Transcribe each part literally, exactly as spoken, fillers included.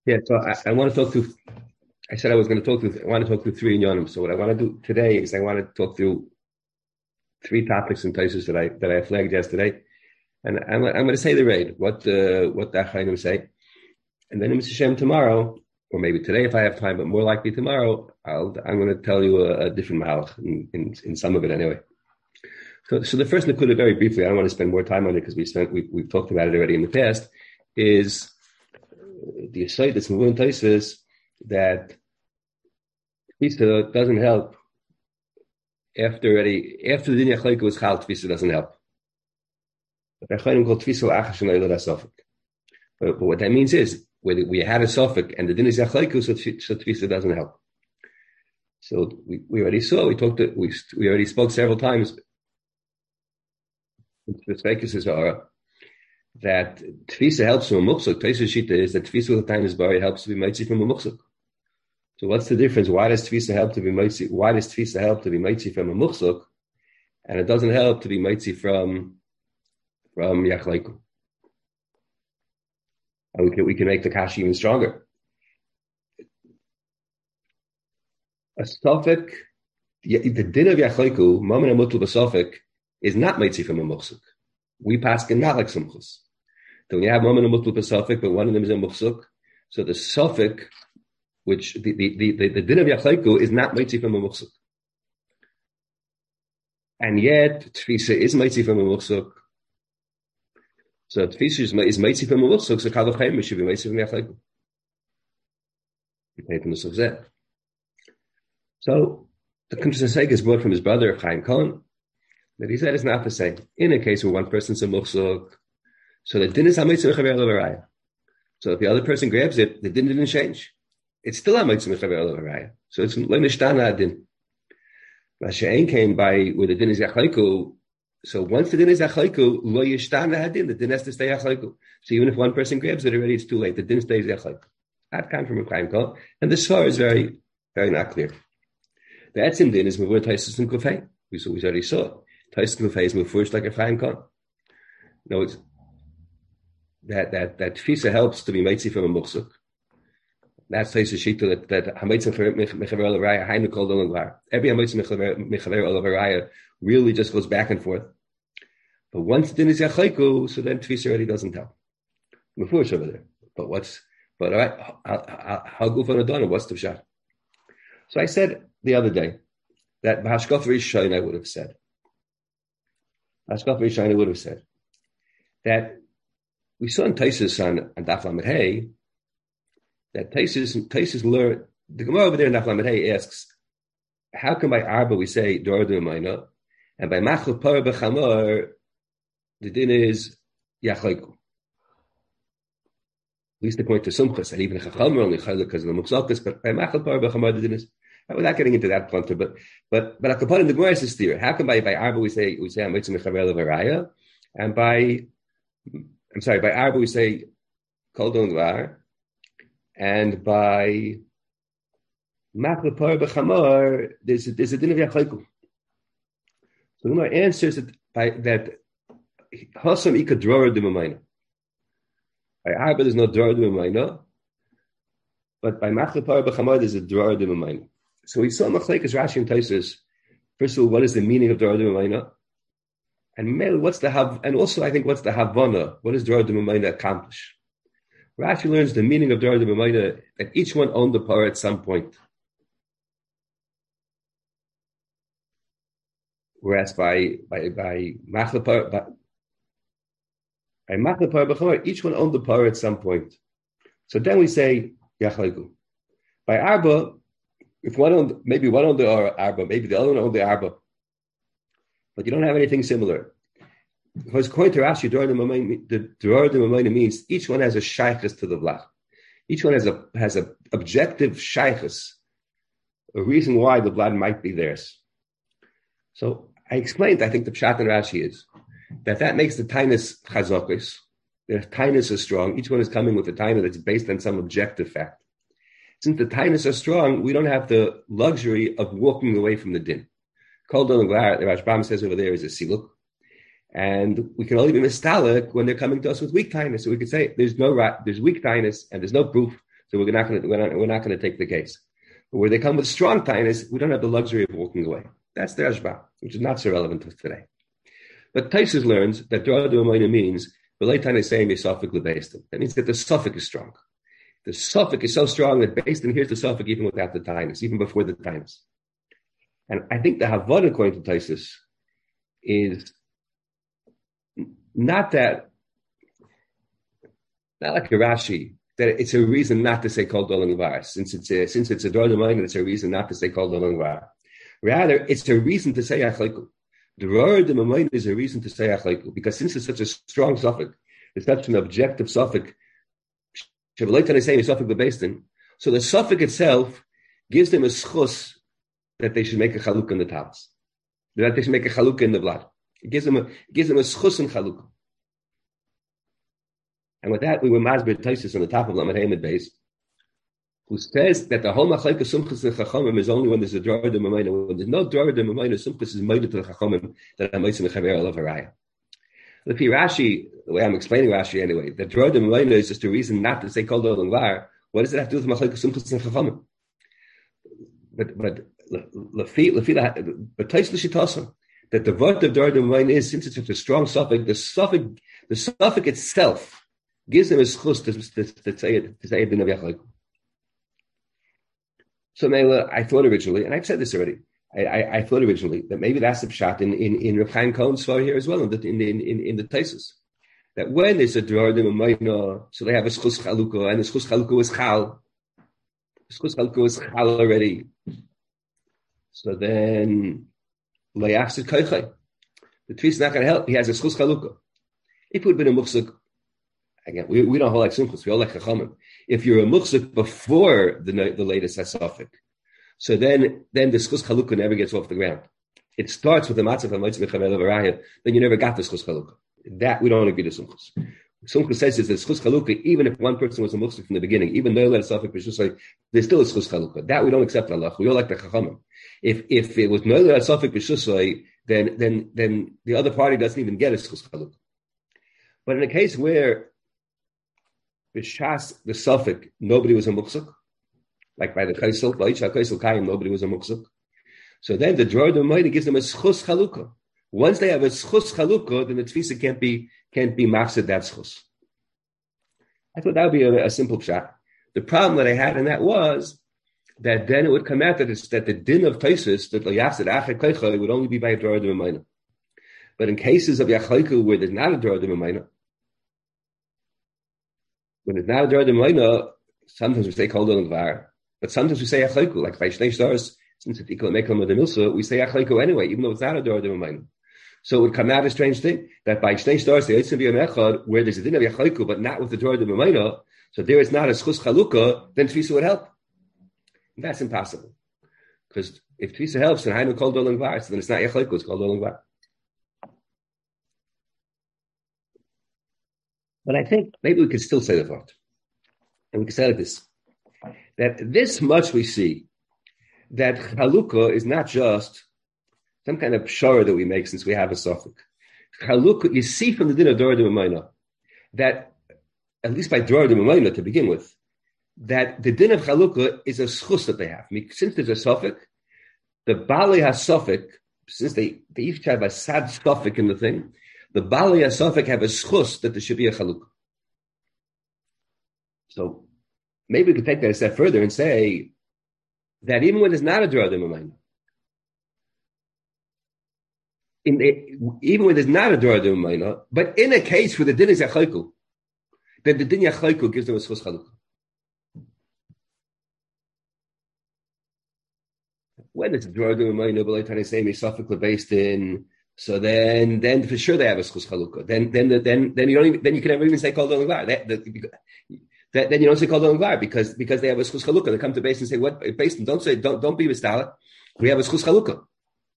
Yeah, so I, I want to talk through. I said I was going to talk through. I want to talk through three inyanim. So what I want to do today is I want to talk through three topics and places that I that I flagged yesterday, and I'm, I'm going to say the raid what uh, what the Achayim say, and then Mister Shem tomorrow, or maybe today if I have time, but more likely tomorrow, I'll I'm going to tell you a, a different malach in, in in some of it anyway. So so the first nakuda, very briefly, I don't want to spend more time on it because we spent we we've talked about it already in the past, is the aside that's moving places that Tfisa doesn't help after already after the din yachleika was chal. Tfisa doesn't help. But called Tfisa achash and leila sofik. But what that means is whether we had a sofik and the din is yachleika, so, so Tfisa doesn't help. So we, we already saw we talked to, we we already spoke several times. That Tfisa helps from a muksuk. Tfisa shita is that Tfisa with the time is bari helps to be mitzi from a muksuk. So what's the difference? Why does Tfisa help to be mitzi? Why does Tfisa help to be mitzi from a muksuk, and it doesn't help to be mitzi from from yachleiku? And we can we can make the kashi even stronger. A sofik, the din of yachleiku, moment and mutul b'sofik, is not mitzi from a muksuk. We pass not like sumchus. So when you have moment of mutul b'sofik, but one of them is a muksuk, so the sofik, which the the the, the, the din of yachleiku is not mitzi from a muksuk, and yet Tfisa is mitzi from a muksuk. So Tfisa is, is mitzi from a muksuk. So kalachayim should be mitzi from yachleiku. You pay from the sufzeh. So the Kuntres is brought from his brother Chaim Cohen that he said it's not the same. In a case where one person's a muksuk, so the din is hamitzi mechaver levaraya. So if the other person grabs it, the din didn't change. It's still a mitzvah mechaver levaraya. So it's lo nishtana din. Mashein came by where the din is yachleiku. So once the din is yachleiku, lo yishtana hadin. The din has to stay yachleiku. So even if one person grabs it already, it's too late. The din stays yachleiku. That comes from a Chaim Kol, and the svar is very, very not clear. The etzim din is mevur taisus and kufay. We saw, we already saw. Taisus and kufay is mevur like a Chaim Kol. No, it's that that that tfisa helps to be mitzi from a muksuk. That's Taisus shita that that hamitzi mechaver levaraya hainu kol dolan gvar. Every hamitzi mechaver levaraya really just goes back and forth. But once the din is yachleiku, so then tfisa already doesn't help. Mefurish over there. But what's but all right? How go for adana? What's the shot? So I said the other day that Hashkaf Rishon I would have said. Hashkaf Rishon I would have said that we saw in Taisus on, on Daf Lamed Hey that Taisus Taisus learned the Gemara over there in Daf Lamed Hey asks, how come by Arba we say Dor D'Mayna, and by Machal Par B'Chamor the din is Yachleiku? At least according to Sumchus, and even Chacham are only Chaylik because of the Muksakas, but by Machal Par B'Chamor the din is. Without getting into that plunter, but but but Akapon in the Gemara is theory. How come by by Arba we say we say Amitzim Mechaver Levaraya, and by I'm sorry by Arba we say Kol Don Gvar, and by Machal Par B'Chamor there's a, there's a din of Yachleiku. So the Gemara answers that by that Hasam Ika Dror D'Mamayna. By Arba there's no Dror D'Mamayna, but by Machal Par B'Chamor there's a Dror D'Mamayna. So we saw Machlekes Rashi and Taisus. First of all, what is the meaning of Dor D'Mamayna? And what's the hav? And also, I think, what's the Havana? What does Dor D'Mamayna accomplish? Rashi learns the meaning of Dor D'Mamayna that each one owned the power at some point. Whereas by by by Machal Par by, by Machal Par B'Chamor, each one owned the power at some point. So then we say Yachleiku. By Arba, if one owned, maybe one owned the Arba, maybe the other one owned the Arba, but you don't have anything similar. Because according to Rashi, the Dor D'Mamayna means each one has a shaykhus to the vlach. Each one has a has a objective shaykhus, a reason why the blood might be theirs. So I explained, I think the pshat in Rashi is that that makes the tainus chazokis. The tainus is strong. Each one is coming with a tainus that's based on some objective fact. Since the tainus are strong, we don't have the luxury of walking away from the din. Kol Don Gvar, the Rashbam says over there, is a siluk. And we can only be mistalik when they're coming to us with weak tainus. So we could say there's no there's weak tainus and there's no proof. so we're not going to we're not, we're not going to take the case. But where they come with strong tainus, we don't have the luxury of walking away. That's the Rashba, which is not so relevant to today. But Taisus learns that Dora Du'amayna means B'lei tainus saying a suffix lebeistin. That means that the suffix is strong. The suffix is so strong that Beistin hears the suffix even without the tainus, even before the tainus. And I think the Havana, according to Taisus, is not that, not like a Rashi, that it's a reason not to say Kol Dolan Var. Since it's a, since it's a Dor Domain, it's a reason not to say Kol Dolan Var. Rather, it's a reason to say Achleiku. The Dor Domain is a reason to say Achleiku, because since it's such a strong suffix, it's such an objective suffix, so the suffix itself gives them a schus that they should make a chalukah in the talis, that they should make a chalukah in the blood. It gives them a, it gives them a schus in chalukah. And with that, we were masber Taisus on the top of Lamed Hamed base, who says that the whole machlekes sumchus and chachamim is only when there's a drar de mamayna. When there's no drar de mamayna, sumchus is made to the chachamim that a mitzvah mechaver alav haraya. If you Rashi, the way I'm explaining Rashi anyway, the drar de mamayna is just a reason not to say kol dolan var. What does it have to do with machlekes sumchus and chachamim? But but lefi lefi but Taisus l'shitasa that the word of drar de mamayna is, since it's such a strong suffix, the suffix the suffix itself gives them a schus to, to, to say it, to say it in a yachleku. So Mela, I thought originally, and I've said this already, I, I, I thought originally that maybe that's the pshat in in in Reb Chaim Cohen's svar here as well in the in in in, in the Taisus, that when there's a drar de mamayna, so they have a schus chaluka, and the schus chaluka is chal, the schus chaluka is chal already. So then layachsid koichay, the tree is not going to help. He has a schus chaluka. If it would have been a muksuk. Again, we, we don't hold like Simchus, we hold like Chachamim. If you're a muksuk before the the latest Hasafik, so then then the Schus Chalukah never gets off the ground. It starts with the Matzah of Mitzvah Mechavel Varaya, then you never got the Schus Chalukah. That we don't agree to Simchus. Simchus says is that Schus Chalukah, even if one person was a muksuk from the beginning, even though that Hasafik was just like, there's still a Schus Chalukah. That we don't accept Allah. We all like the Chachamim. If if it was no that Hasafik B'Shusay, then then then the other party doesn't even get a Schus Chalukah. But in a case where B'shas the suffix, nobody was a muksuk, like by the kaisel, by each kaisel kayim, nobody was a muksuk. So then the drar de mamayna gives them a schus chalukah. Once they have a schus chalukah, then the tfisa can't be can't be mafsid that schus. I thought that would be a, a simple pshat. The problem that I had in that was that then it would come out that it's that the din of Taisus that layafsid achet kleicha would only be by a drar de mamayna. But in cases of yachleiku where there's not a drar de mamayna, when it's not a drar de mamayna, sometimes we say kol dolan var, but sometimes we say achleiku, like by shnei stars, since it's equal mekom of the milsa, we say achleiku anyway, even though it's not a drar de mamayna. So it would come out a strange thing that by shnei stars the yitzim v'yamechad, where there's a din of achleiku, but not with the drar de mamayna, so there is not a schus chalukah, then tfisa would help. And that's impossible, because if tfisa helps, then hainu kol dolan var, so then it's not achleiku, it's kol dolan var. But I think maybe we could still say the word. And we could say like this, that this much we see, that chalukah is not just some kind of pshara that we make since we have a suffix. Chalukah, you see from the din of drar de mamayna, that, at least by drar de mamayna to begin with, that the din of chalukah is a schus that they have. I mean, since there's a suffix, the bali has suffix, since they, they each have a sad suffix in the thing, the Bali HaSafek have a schus that there should be a chalukah. So maybe we could take that a step further and say that even when there's not a drar de mamayna, in the, even when there's not a drar de mamayna, but in a case where the din is yachleiku, then the din yachleiku gives them a schus chalukah. When it's a drar de mamayna, but like I say, Misafik based in. So then, then for sure they have a schus chalukah. Then, then, then, then you don't even, then you can never even say kol dolan var. That, that, that, then you don't say kol dolan var because because they have a schus chalukah. They come to base and say, "What base? Don't say, don't don't be mistalet. We have a schus chalukah."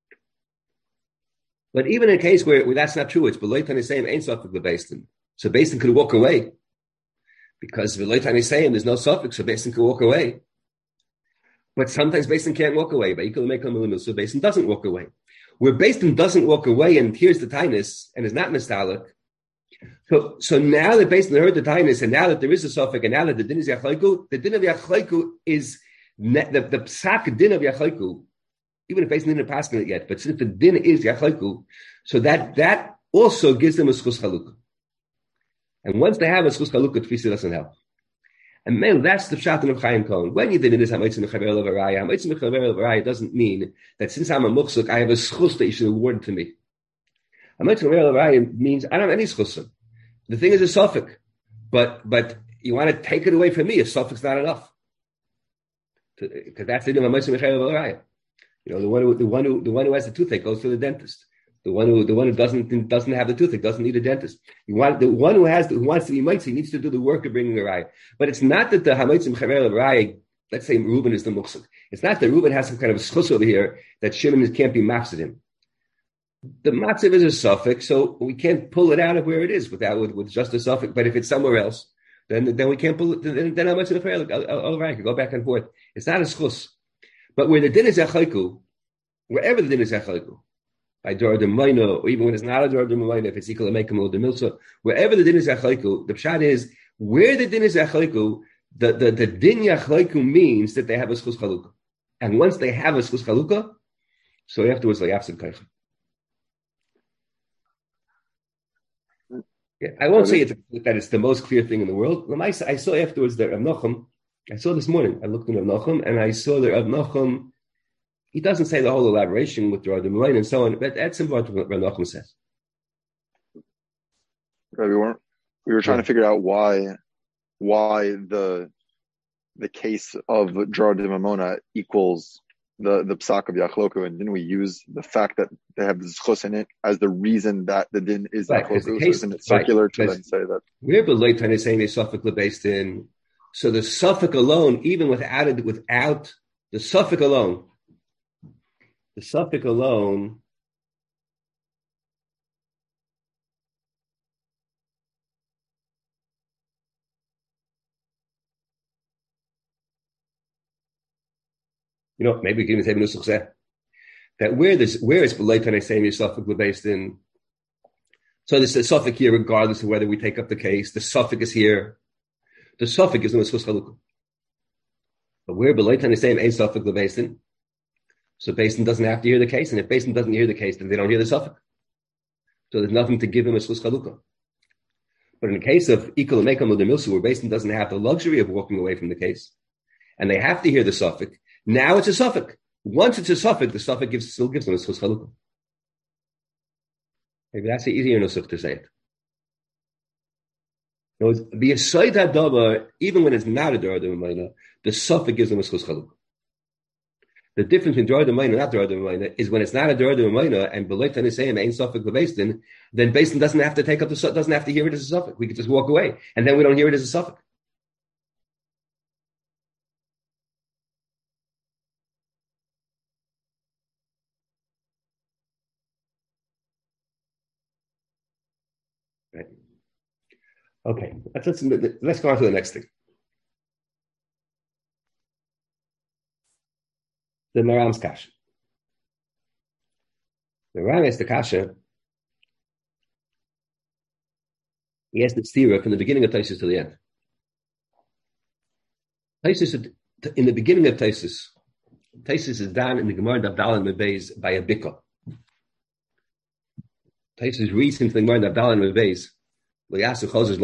But even in a case where, where that's not true, it's below tani sayim ain't suffix the basin. So basin could walk away because below tani sayim there's no suffix, so basin could walk away. But sometimes basin can't walk away. But you can make a so basin doesn't walk away. Where Beistin doesn't walk away and hears the tinus and is not nostalgic, So, so now that based on the heard the tightness, and now that there is a suffix, and now that the din is yachleiku, the din of yachleiku is ne, the the psak din of yachleiku. Even if based on the din passing it yet, but since the din is yachleiku, so that that also gives them a schus chalukah. And once they have a schus chalukah, tfisa doesn't help. And man, that's the pshat of Chaim Cohen. When you did it, hamitzim mechaber of araya, hamitzim mechaber of araya doesn't mean that since I'm a muksuk, I have a schus that you should award to me. Hamitzim mechaber of araya means I don't have any schus. The thing is a suffix, but but you want to take it away from me. A suffix not enough, because that's the name of hamitzim mechaber of araya. You know, the one who the one who the one who has the toothache goes to the dentist. The one who the one who doesn't doesn't have the toothache doesn't need a dentist. You want the one who has who wants to be mitzvah needs to do the work of bringing a raya. But it's not that the hamitzim mechaber of raya. Let's say Reuben is the muksuk. It's not that Reuben has some kind of a schus over here that Shimon can't be mafsid him. The matziv is a suffix, so we can't pull it out of where it is without with, with just a suffix. But if it's somewhere else, then then we can't pull it. Then then how much of the prayer? All right, go back and forth. It's not a schus. But where the din is echayku, wherever the din is echayku, by Dor D'Mayno, or even when it's not a Dor D'Mayno, if it's equal to make a Mil D'Milsa, wherever the din is echayku, the pshat is where the din is echayku. The the the din yachayku means that they have a schus chalukah, and once they have a schus chalukah, so afterwards they yafsid kaicha. Yeah, I won't say it's, that it's the most clear thing in the world. I saw afterwards that Rav Nachum, I saw this morning, I looked at Rav Nachum, and I saw that Rav Nachum, he doesn't say the whole elaboration with the Rav D'Melain and so on, but that's what Rav Nachum says. Right, we weren't, we were trying yeah. to figure out why, why the, the case of Dror D'Mamona equals the, the psak of Yachloku, and didn't we use the fact that they have this chus in it as the reason that the din is right, Yachloku? So isn't it circular right, to then say that? We're below Tanya saying a suffix based in, so the suffix alone, even without it, without the suffix alone, the suffix alone, you know, maybe we can even say Nusach Zeh. That where this, where is B'lei Tanei Seimi suffix based in? So this is suffix here, regardless of whether we take up the case. The suffix is here. The suffix is no Schus Chalukah. But where B'lei Tanei Seimi ain't suffix based in, so Basin doesn't have to hear the case, and if Basin doesn't hear the case, then they don't hear the suffix. So there's nothing to give him a Schus Chalukah. But in the case of Ikal and Mekam L'Demilsu, where Basin doesn't have the luxury of walking away from the case, and they have to hear the suffix, now it's a suffix. Once it's a suffix, the suffix gives, still gives them a schus chalukah. Maybe that's the easier nusach to say it. No, the aside hadava, even when it's not a dor d'mayna, the suffix gives them a schus chalukah. The difference between dor d'mayna and not dor d'mayna is when it's not a dor d'mayna and b'leit tanisayim ain't suffix l'beistin, then beistin doesn't have to take up the doesn't have to hear it as a suffix. We can just walk away, and then we don't hear it as a suffix. Okay, let's, let's, let's go on to the next thing. The Maram's Kasha. The Maram is the Kasha. He has the stira from the beginning of Taisus to the end. Taisus, in the beginning of Taisus, Taisus is down in the Gemara Davdal and Mebeis by a bikah. Taisus reads into the Gemara Davdal and Mebeis that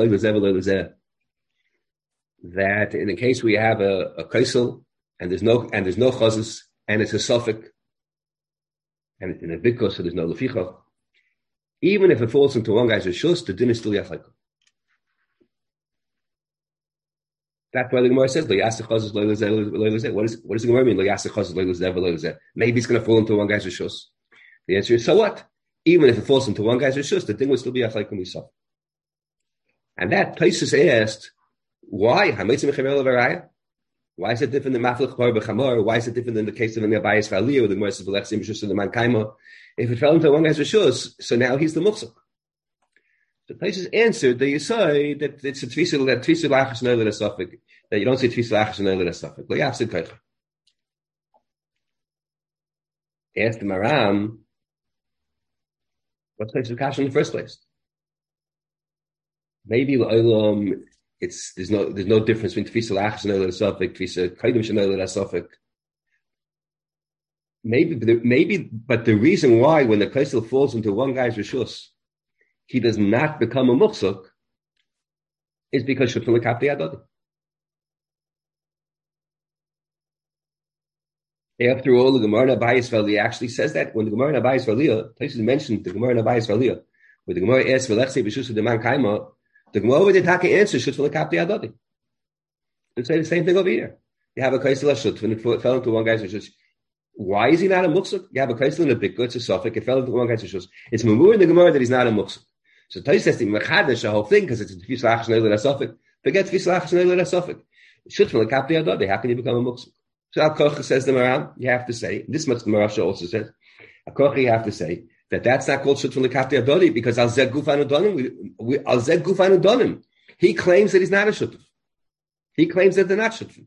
in the case we have a, a kaisel and there's no and there's no chazes and it's a suffix and in a bikos so there's no leficha, even if it falls into one guy's rishus, the din is still yachayk. That's why the Gemara says, what is what does the Gemara mean? Maybe it's going to fall into one guy's rishus. The answer is, so what? Even if it falls into one guy's rishus, the thing will still be yachayk when we suffer. And that Taisus asked, why? Why is it different than Maflech Bar B'Chamor? Why is it different than the case of the Abayis V'Aliyah or the Gemara says V'Lechsim Rishus and the Man Kaima? If it fell into one guy's Rishus, so now he's the Muksuk. So Taisus answered that you say that it's a Tfisa that Tfisa Lachas Noel Suffolk, that you don't say Tfisa Lachas Noel Suffolk. Lo Yafsid Kaicha. Asked the Maram, what's Taisus Kasha in the first place? maybe um, it's there's no there's no difference between tfisa lachas and oil suffix, tfisa kaidim and oil suffix. Maybe, maybe, but the reason why when the kaisel falls into one guy's rishus, he does not become a muksuk, is because shutful lekapti adadi. After all, the Gemara Abayis Valiyah actually says that when the Gemara Abayis Valiyah, places mentioned the Gemara Abayis Valiyah, where the Gemara asks Velechse b'shus the man kaima, the Gemara over the Taka answers shutful lekapti adadi. They say the same thing over here. You have a kaisel shut when it fell into one guy's rishus. Why is he not a muksuk? You have a kaisel in a big it's a suffix. It fell into one guy's rishus. It's memur in the Gemara that he's not a muksuk. So Tais says the mechadash the whole thing because it's a tefis lachas neilad suffix. Forget tefis lachas neilad suffix. Shutful lekapti adadi. How can you become a muksuk? So Al-Kocha says the Maram, you have to say, this much the Marasha also says, Al-Kocha, you have to say, that that's not called Shutful Lekapti Adodi, because Al-Zeg Gufan Adonim, Al-Zeg Gufan Adonim, he claims that he's not a Shutf. He claims that they're not Shutf.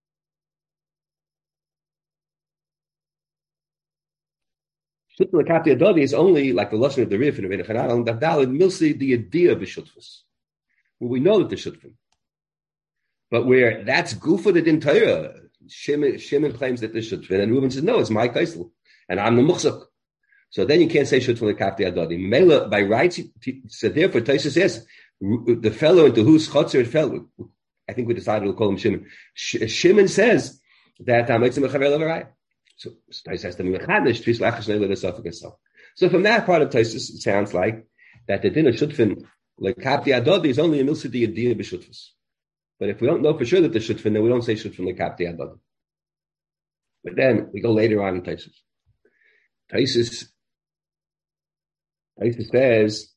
Shutful Lekapti Adodi is only like the Lashon of the Rif and the Chanal, and Davdal, Milsi, the idea of the Shutfus. Well, we know that they're Shutfim. But where that's Gufa the Din Torah, Shimon, Shimon claims that this should fit, and Reuben says, no, it's my kaisel, and I'm the muksuk. So then you can't say shutful lekapti adadi. Mela, by rights, so therefore, Taisa says, the fellow into whose chotzer it fell, I think we decided we'll call him Shimon. Sh- Shimon says that, um, it's a mechavel of a right. So Taisa says, the mechadish, tvis lachas neilad asafik asaf. So from that part of Taisa, it sounds like that the din of shutfin lekapti adadi is only a milsidi adiyah b'shutfus. But if we don't know for sure that the shutfin, then we don't say shutfin lekapti adadi. But then we go later on in Taisus. Taisus, Taisus says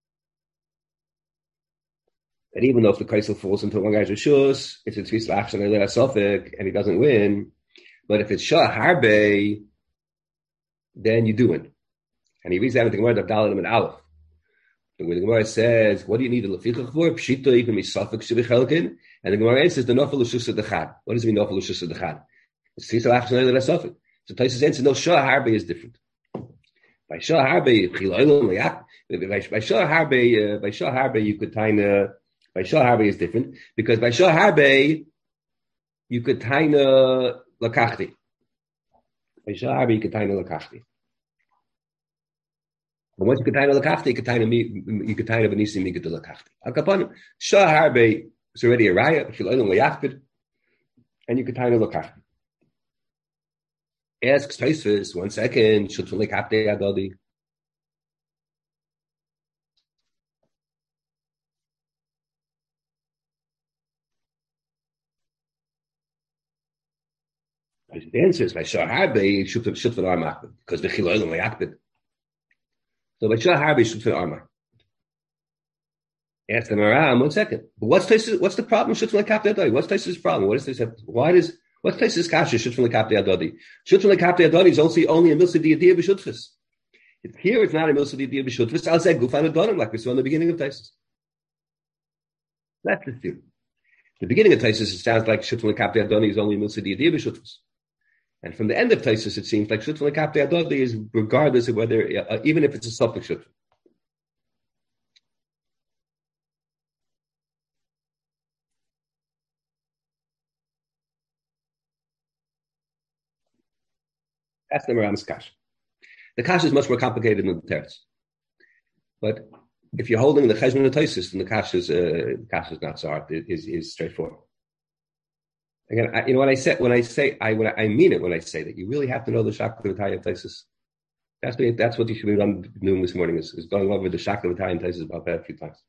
that even though if the kaisel falls into one guy's rishus, it's a tvis lachas and a suffix, and he doesn't win. But if it's shah harbe, then you do win. And he reads that in the Gemara of Dalet and Aleph. Where the Gemara says, what do you need a lefichach for? Pshita even me suffix shebichelkin. And the Gemara answers the nofel l'shus dechad. What does it mean nofel l'shus dechad? It's tisa lachas neilad suffix. So Taisus answers, no, shah harbe is different. By shah harbe, by shah harbe, by shah harbe, you could taina. By shah harbe is different because by shah harbe, you could taina lakachti. By shah harbe, you could taina lakachti. But once you could taina lakachti, you could taina me, you could taina benisi migat lakachti. Al kapanim shah harbe is already a raya, and you could taina lakachti. Asks Taisvis, one second, shutful lekapti adadi. The answer is by shah harbe shutful armah because the chilolim leakbid. So by shah harbe shutful armah. Ask the Maram, one second. But what's Taisvis? What's the problem? Shutful lekapti adadi. What's Taisvis' problem? What is this? Why does What's Taisvis kasha? Shutful lekapti adadi. Shutful lekapti adadi is only only a milsa diadia b'shutfus. Here it's not a milsa diadia b'shutfus. I'll say gufan adonim like we saw in the beginning of Taisvis. That's the theory. The beginning of Taisvis, it sounds like shutful lekapti adadi is only a milsa diadia b'shutfus. And from the end of Taisvis, it seems like shutful lekapti adadi is regardless of whether, uh, even if it's a suffix shutful. That's the Maram's kasha. The kasha is much more complicated than the teretz. But if you're holding the cheshbon of Taisus, then the kasha is uh, kasha is not so hard. It is is straightforward. Again, I, you know what I say when I say I when I, I mean it when I say that you really have to know the shakla v'taya of Taisus. That's what that's what you should be doing this morning is, is going over the shakla v'taya and Taisus about that a few times.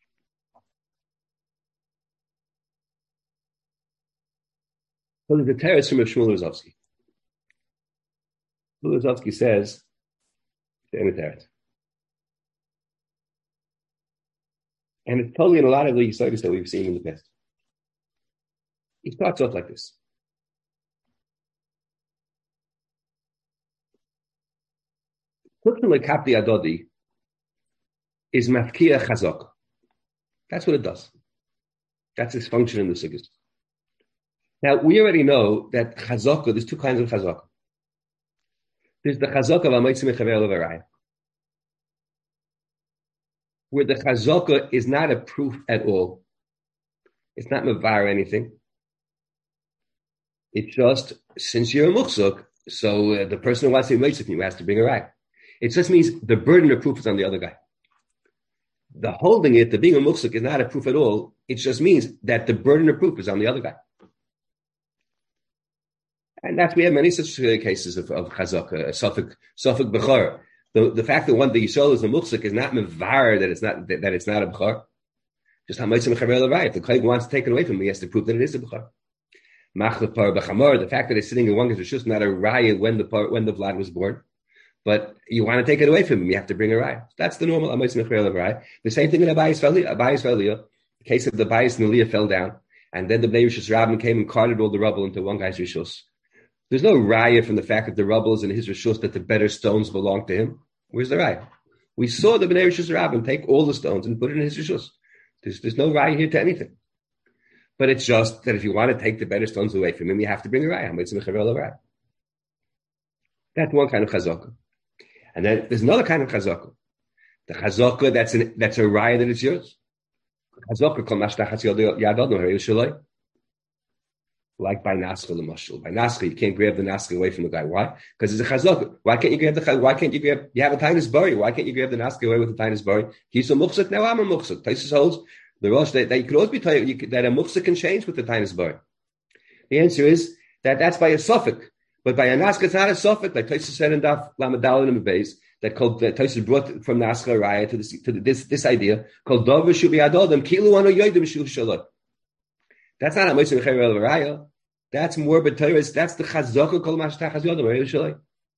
So there's a teretz from Shmuel Rozovsky. Luzovsky says, and it's totally in a lot of the studies that we've seen in the past. He starts off like this. Shutful lekapti adodi is mafkia chazaka. That's what it does. That's its function in the sigas. Now, we already know that chazaka, there's two kinds of chazaka. There's the chazaka of Amoitzi Mechaver Levaraya. where the chazaka is not a proof at all. It's not mevar anything. It's just, since you're a muksuk, so uh, the person who wants to be from you has to bring a right. It just means the burden of proof is on the other guy. The holding it, the being a muksuk, is not a proof at all. It just means that the burden of proof is on the other guy. And that's, we have many such uh, cases of, of chazaka, safek, safek b'chor. The, the fact that one, the yisol is a muksuk is not mevar that it's not, that, that it's not a b'chor. Just how much of a right. If the kohen wants to take it away from me, he has to prove that it is a b'chor. Machlef par b'chamor, the fact that it's sitting in one is just not a raya when the par, when the vlad was born. But you want to take it away from him, you have to bring a raya. That's the normal amoitz mechayel of raya. The same thing in Abayis Valiyah. Abayis Valiyah, the case of the Abayis and Aliyah fell down, and then the Bnei Rishus Rabbin came and carted all the rubble into one guy's rishus. There's no raya from the fact that the rubble is in his rishus that the better stones belong to him. Where's the raya? We saw the Bnei Rishus Rabbin take all the stones and put it in his rishus. There's, there's no raya here to anything. But it's just that if you want to take the better stones away from him, you have to bring a raya. That's one kind of chazaka. And then there's another kind of chazaka. The chazaka that's an, that's a raya that it's yours. Chazaka kol mashtachas yadodno harei like by naskha l'mashal. By naskha, you can't grab the naskha away from the guy. Why? Because it's a chazaka. Why can't you grab the? Why can't you grab? You have a tainus bari. Why can't you grab the naskha away with the tainus bari? He's a muksuk. Now I'm a muksuk. Taisus holds the Rosh that, that you could always be told you could, that a muksuk can change with the tainus bari. The answer is that that's by a suffix. But by a naskha, it's not a suffix. Like Taisus said in Daf Lamadal and Beis, that called that Taisus brought from naskha raya to this to this this idea called Dover Shubi Adodam Kilu Ano Yodim Shu Shalot. That's not a mitzvah mechayel raya. That's more b'tayres. That's the chazaka kol mashtachas yodam harei shalai.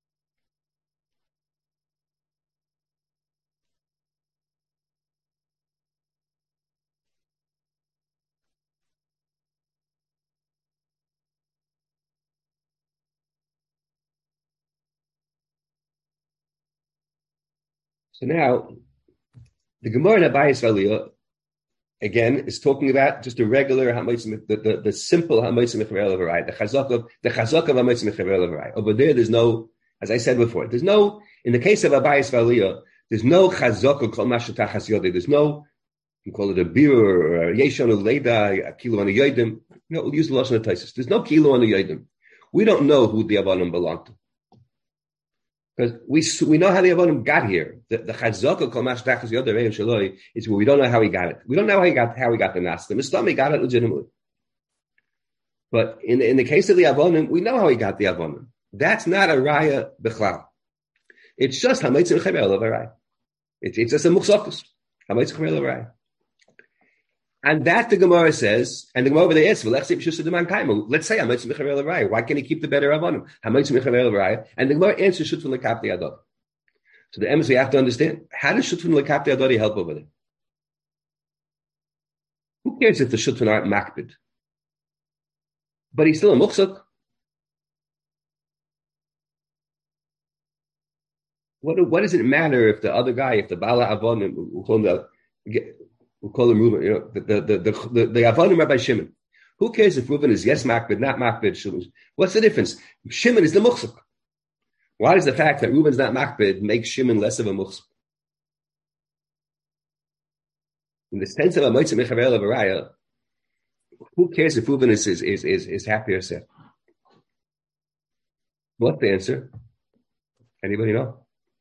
So now, the Gemara in Abayis Valiyah, again, is talking about just a regular ha'motzim, the, the, the simple ha'motzim mechavel of a raya, the chazak of the chazak of ha'motzim mechavel of a raya. Over there, there's no, as I said before, there's no, in the case of Abayis Valiyah, there's no chazak of kol mashatachas yodeh. There's no, you call it a bir or a yeshon or leda, a kilo on a yodim. No, we'll use the lashon of Taisus. There's no kilo on a yodim. We don't know who the Avanim belonged to. Because we we know how the Avanim got here. The the chazaka kol mashtachas yodeh reim shaloi is where we don't know how he got it. We don't know how he got how he got the nas. The Mistami got it legitimately. But in in the case of the Avanim, we know how he got the Avanim. That's not a raya b'chlal. It's just ha'motzim mechavel of a raya. It's it's just a muchsakus ha'motzim mechavel of a raya. And that the Gemara says, and the Gemara over there asks, let's say ha'motzim mechavel of a raya. Why can't he keep the better Avanim? Ha'motzim mechavel of a raya. And the Gemara answers shutfun lekapti adod. So the emes we have to understand, how does shutfun lekapti adod help over there? Who cares if the shutfun aren't makbid? But he's still a muchsak. What, what does it matter if the other guy, if the Bala Avonim, we'll call him, the, we'll call him Reuben, you know, the, the, the, the, the Avonim Rabbi Shimon. Who cares if Reuben is yes makbid, not makbid? What's the difference? Shimon is the muchsak. Why does the fact that Reuben's not makbid make Shimon less of a muchsak? In the sense of a moitzah mechavel of a raya, who cares if Reuben is, is, is, is, is happy or sad? What's the answer? Anybody know?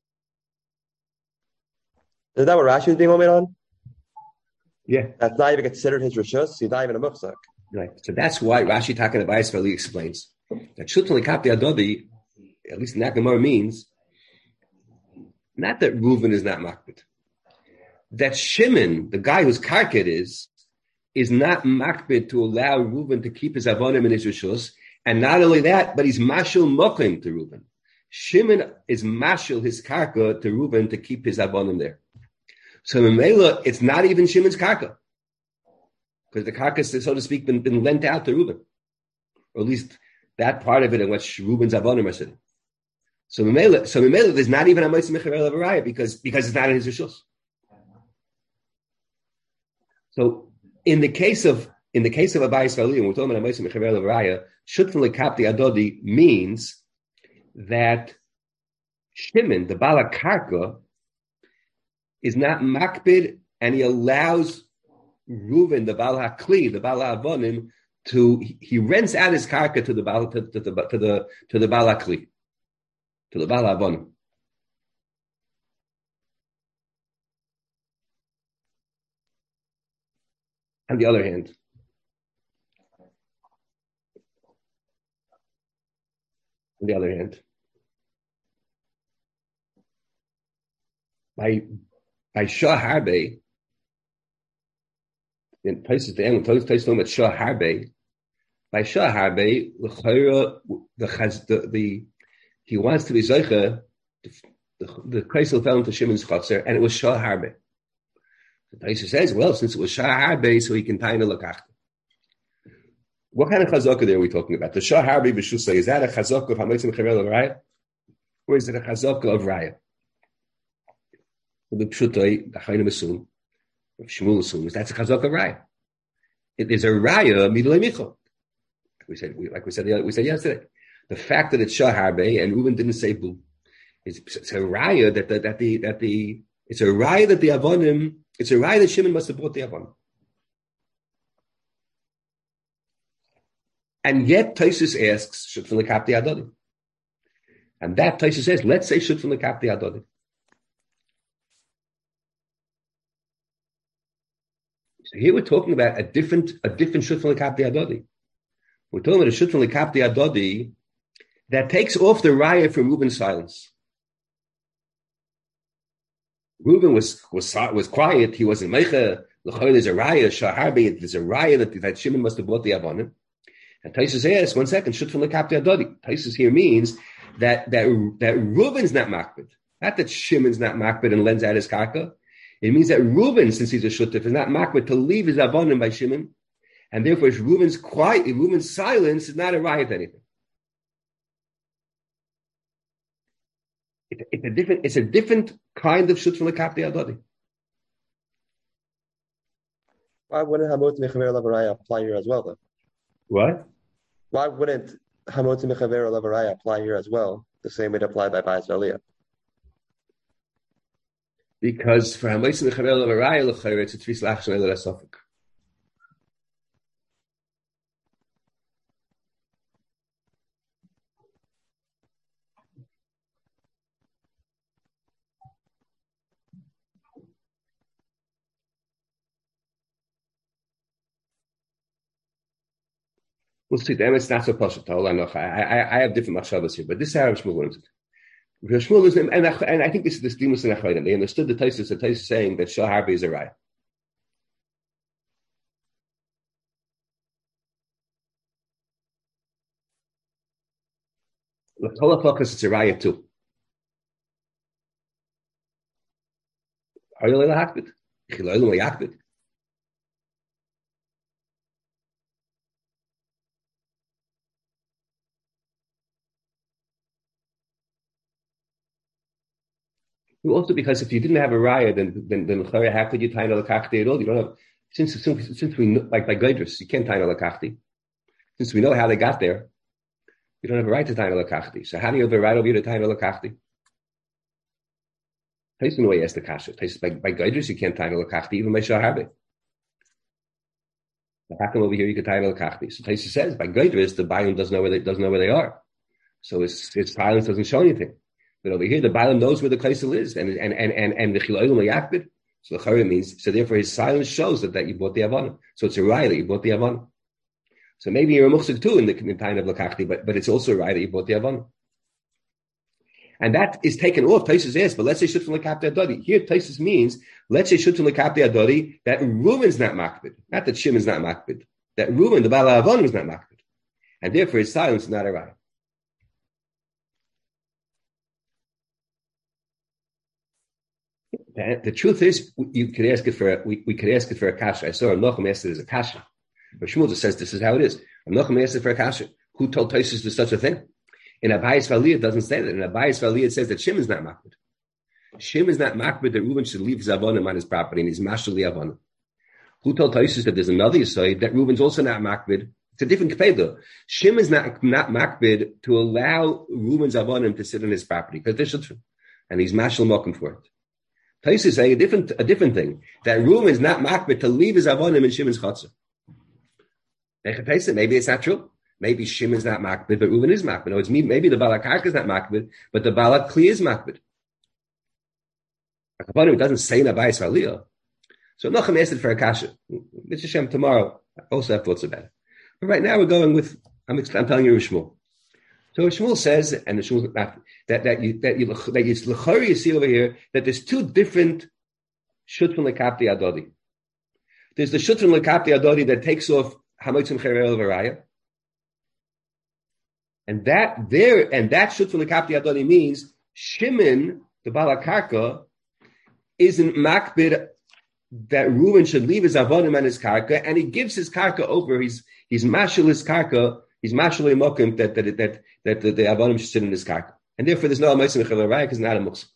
Is that what Rashi is being moment on? Yeah. That's not even considered his rishus. He's not even a mufsak. Right. So that's why Rashi talking about Abayis Valiyah explains that shutfun lekapti adodi, at least in that Gemara, means not that Reuven is not makbid. That Shimon, the guy whose karket is, is not makbid to allow Reuven to keep his avonim in his rishus, and not only that, but he's mashul mokim to Reuven. Shimon is mashul his karka to Reuven to keep his avonim there. So Memela, it's not even Shimon's karka, because the karka is, so to speak, been, been lent out to Reuven, or at least that part of it in which Reuben's avonim are sitting. So Memela, so Memela, there's not even a moitzah mechavel of a raya because because it's not in his rishus. So in the case of in the case of Abayis Valiyah, we're talking about a moitzah mechavel of a raya. Shutfun lekapti adodi means that Shimon, the Bala Karka, is not makbid and he allows Reuven, the Baal HaKli, the Baal HaAvonim, to he rents out his karka to the Baal to, to the to the to the Baal HaKli, to the Baal HaAvonim. On the other hand, on the other hand, by by Shah Harbe, in places the end, places talking about Shah Harbe, by Shah Harbe, the the the he wants to be zeicha, the the Kreisel fell into Shimon's chotzer, and it was Shah Harbe. The Taisa says, well, since it was Shah Harbe, so he can tie in a lakachta. What kind of chazaka there are we talking about? The Shah Harbe b'shusa, is that a chazaka of Hametzim Chavel of Raya? Or is it a chazaka of Raya? The Pshutai, the Chayim assume, Shmuel assumes, that's a chazaka of Raya. It is a Raya midlei michal. We said, we, like we said, we said yesterday, the fact that it's Shah Harbe and Reuben didn't say boo, it's, it's a Raya that the, that the, that the, it's a Raya that the Avonim, it's a Raya that Shimon must have brought the Avonim. And yet Taisus asks, should from the Kapti Adodi. And that Taisus says, let's say should from the Kapti Adodi. So here we're talking about a different, a different should from the Kapti Adodi. We're talking about a should from the Kapti Adodi that takes off the Raya from Reuben's silence. Reuben was was was quiet. He wasn't meicha. There's a raya shaharbe. There's a raya that, that Shimon must have brought the avonim. And Taisus says, one second, shut from the kapti adodi. Taisus here means that that that Reuben's not makbid. Not that Shimon's not makbid and lends out his karka. It means that Reuben, since he's a shutif, is not makbid to leave his avonim by Shimon, and therefore Reuben's quiet, Reuben's silence is not a raya to anything. It, it's a different. It's a different kind of shut from the kapti adodi. Why wouldn't Hamot Mechaver Lavaraya apply here as well, though? What? Why wouldn't Hamot Mechaver Lavaraya apply here as well, the same way it applied by Bais Valiyah? Because for Hamot Mechaver Lavaraya l'chayr, it's a tris lachshon elad asofik. We'll see. Them it's not so possible. I, I I have different machshavas here, but this is how Shmuel learns it. Shmuel is, and I, and I think this is the stimus in Achayim. They understood the Taisus. The Taisus saying that Shah Harbe is a raya. L'tola focus it's a raya too. Are you lahakbid? Chiloy lahakbid. Also, because if you didn't have a raya, then then then how could you tie no lakachti at all? You don't have since since, since we know, like by Gaidrus, you can't tie no lakachti. Since we know how they got there, you don't have a right to tie no lakachti. So how do you have a right over here to tie no lakachti? Taisa no way asked the kasha. Taisa by by Gaidrus, you can't tie no lakachti even by Shah Harbe. How come over here you can tie no lakachti? So Taisa says by Gaidrus, the Bailam doesn't know where they doesn't know where they are, so his his silence doesn't show anything. But over here, the Bailam knows where the Kaisel is, and and and and and the Chiloilim Yakbid. So the Chayim means so. Therefore, his silence shows that, that you bought the Havana. So it's a raya that you bought the Havana. So maybe you're a muhsik too in the, in the time of Lakachti, but but it's also a raya that you bought the Havana. And that is taken off Taisus asked. But let's say shut from the Kapti Adodi. Here Taisus means let's say shut from the Kapti Adodi that Reuben's not makbid, not that Shimon's not makbid. That Reuben, the Baal Havana, is not makbid, and therefore his silence is not a raya. The truth is, you could ask it for we, we could ask it for a kasha. I saw Nochem asked it as a kasha, but Shmuel just says this is how it is. Nochem asked it for a kasha. Who told Taisus to do such a thing? In Abayis Valiyah it doesn't say that. In Abayis Valiyah it says that Shimon's not makbid. Shimon's not makbid that Reuben should leave his avonim on his property and he's mashali avonim. Who told Taisus that there's another yisod that Reuben's also not makbid? It's a different kaveda. Shimon's not not makbid to allow Reuben's avonim to sit on his property because they're shutrim, and he's mashal mokum for it. Taisus is saying a different a different thing. That Reuven is not makbid to leave his avonim in Shimon's chatzah. Maybe it's not true. Maybe Shimon's not makbid, but Reuven is makbid. No, it's me. Maybe the balak karka is not makbid, but the balak kli is makbid. It doesn't say in Abayis Aliyah. So Nochem asked it for a kasha. Mitzvah Shem tomorrow. I also have thoughts about it. But right now we're going with. I'm, I'm telling you Shmuel. So Shmuel says, and the Shmuel that that you that you that you, that you see over here that there's two different shutfun lekapti adodi. There's the shutfun lekapti adodi that takes off hamitzim cherel v'raya, and that there and that shutfun lekapti adodi means Shimon the balakarka isn't makbid that Reuven should leave his avonim and his karka, and he gives his karka over. He's he's mashal his karka. He's mashal mokim that that that that the, the avonim should sit in his karka, and therefore there's no amosim echel raya because it's not a muksa.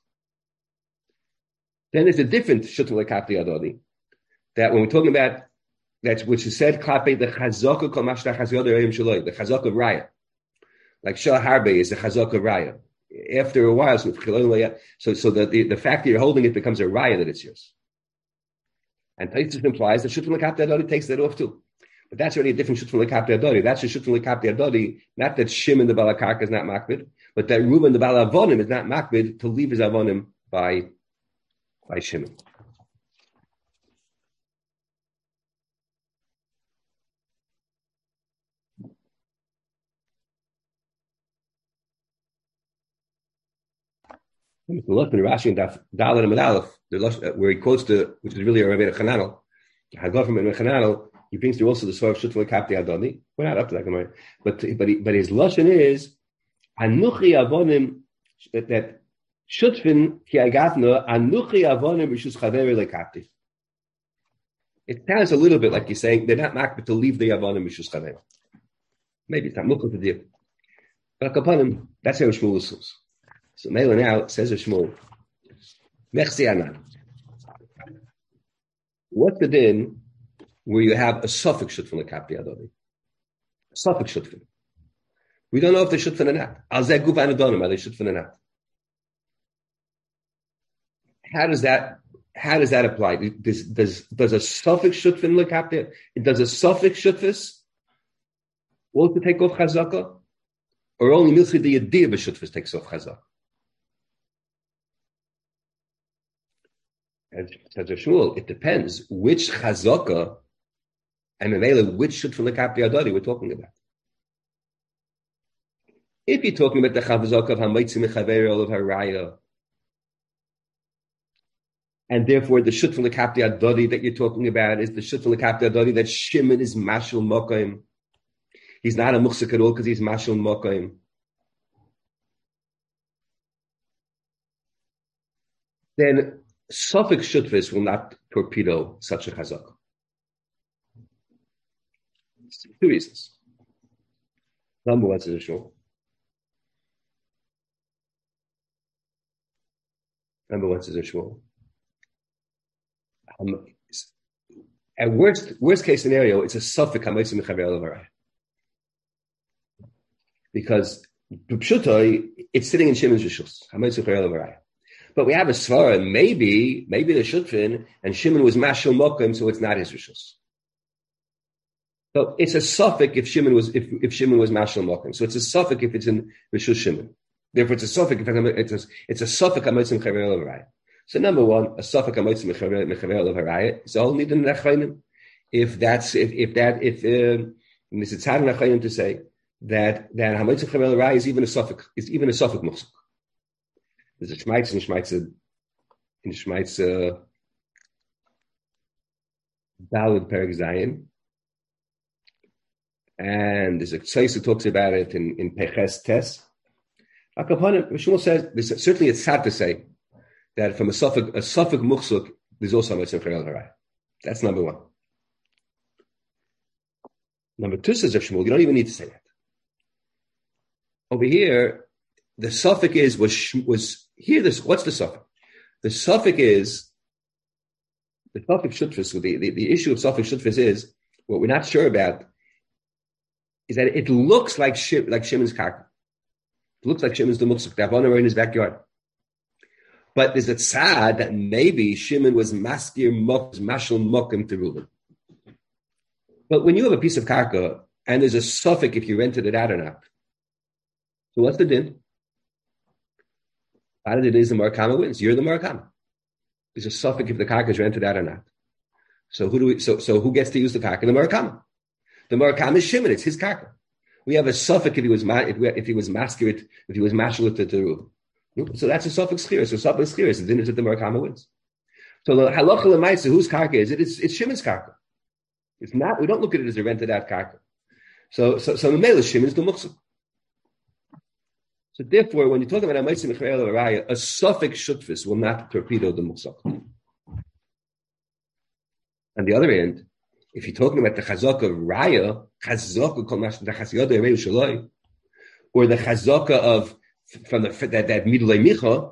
Then there's a different shutfun lekapti adodi that when we're talking about that which is said klape the chazaka kol mashta chaziyod reim shaloi the chazaka of raya, like shah harbe is the chazaka of raya. After a while, so so, so the, the the fact that you're holding it becomes a raya that it's yours. And Taisus implies that shutfun lekapti adodi takes that off too. But that's already a different shutfun lekapti adodi. That's a shutfun lekapti adodi, not that Shimon the balakarka is not makbid, but that Reuven the balavonim is not makbid to leave his avonim by by Shimon. The Lashon Rashi and Dalet and Aleph, where he quotes the, which is really a Rabbeinu Chananel, Hagaf from Rabbeinu Chananel, he brings through also the sort of shutfun lekapti adoni. We're not up to that, Gemara, but but he, but his lashon is anuchi avonim that, that shutfin ki agatna anuchi avonim rishus chaveri lekapti. It sounds a little bit like he's saying they're not makbid to leave the avonim rishus chaveri. Maybe it's not mukha to do, but upon him, that's how Shmuel assumes. So Mela now says a Shmuel, Mechsi Anan. What's the din where you have a suffix shutfun lekapti adoni? A suffix shutfun. We don't know if they shutfun or not. Alzeh guf anadonim, are they shutfun or not? How does that? How does that apply? Does does does a suffix shutfun lekapti? Does a suffix shutfus also take off chazaka, or only milchid the idea of a shutfus takes off chazaka? As says Shmuel, it depends which chazaka and Mevela, which shutfun lekapti adodi we're talking about. If you're talking about the chazaka of hamitzim mechaverel of haraya, and therefore the shutfun lekapti adodi that you're talking about is the shutfun lekapti adodi that Shimon is mashal mokaim. He's not a muchsik at all because he's mashal mokaim. Then suffix shutfus will not torpedo such a chazaka. Two reasons. Number one, says Shmuel. Number one, says Shmuel. Um, at worst, worst case scenario, it's a suffix hamitzim mechaverel levaraya. Because b'pshuto, it's sitting in Shimon's rishus hamitzim mechaverel levaraya. But we have a svara, maybe, maybe the shutfin, and Shimon was mashal mokim, so it's not his rishus. So it's a suffix if Shimon was if, if Shimon was mashal mokim. So it's a suffix if it's in rishus Shimon. Therefore, it's a suffix if it's a it's a suffix hamitzim mechaverel levaraya. So number one, a suffix hamitzim mechaverel levaraya is all needed in achayim. If that's if if that if um, this is tzad achayim to say that that hamitzim mechaverel levaraya is even a suffix is even a suffix musuk. There's a Shmaitz in Shmaitz in Shmaitz Daled Perek Zayin, and there's a Tzais who talks about it in in Peches Tes. Shmuel says certainly it's sad to say that from a suffix a suffix muchsuk there's also a mitzvah cherel haraya. That's number one. Number two, says Shmuel, you don't even need to say that. Over here, the suffix is was was here. This what's the suffix? The suffix is the suffix shutfus. The, the the issue of suffix shutfus is what we're not sure about is that it looks like Shim, like Shimon's karka. It looks like Shimon's the muksuk. The avona in his backyard. But there's a tzad that maybe Shimon was maskir mok, mashal mokim to Reuben. But when you have a piece of karka and there's a suffix if you rented it out or not, so what's the din? Part of the din is the Murakama wins. You're the Murakama. There's a suffix if the karka is rented out or not. So who do we? So so who gets to use the karka? The Murakama. The Murakama is Shimon. It's his karka. We have a suffix if he was if, we, if he was maskir if he was mashal to Reuben. So that's a suffix clear. So suffix clear is the din is that the Murakama wins. So the halacha l'maisa, whose karka is it? It's, it's Shimon's karka. It's not. We don't look at it as a rented out karka. So so so the male Shimon's the muksuk. So therefore, when you're talking about a ma'asim mechayel araya, a suffix shutfis will not torpedo the muksuk. On the other hand, if you're talking about the chazaka of raya, chazaka kol mash the chaziyada erei shaloi, or the chazaka of from the that that midlei micha,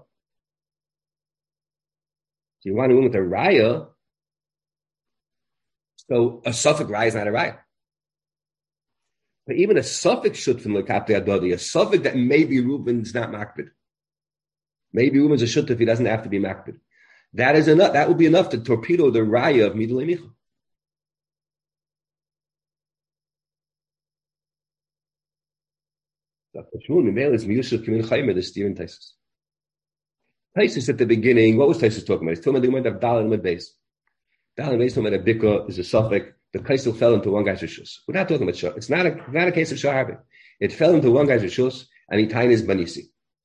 you want to win with a raya. So a suffix raya is not a raya. But even a suffix should from the kapte adodi, a suffix that maybe Reuben's not makbid. Maybe Reuben's a shut if he doesn't have to be makbid. That is enough. That would be enough to torpedo the raya of midlei micha. The steering Taisus. Taisus at the beginning, what was Taisus talking about? He's talking about the moment of Dal and Mid Beis. Dal and Beis talking about a bika is a suffix. The kaisel fell into one guy's rishus. We're not talking about shah. It's not a not a case of shaharbe. It fell into one guy's rishus and he tied his banisi.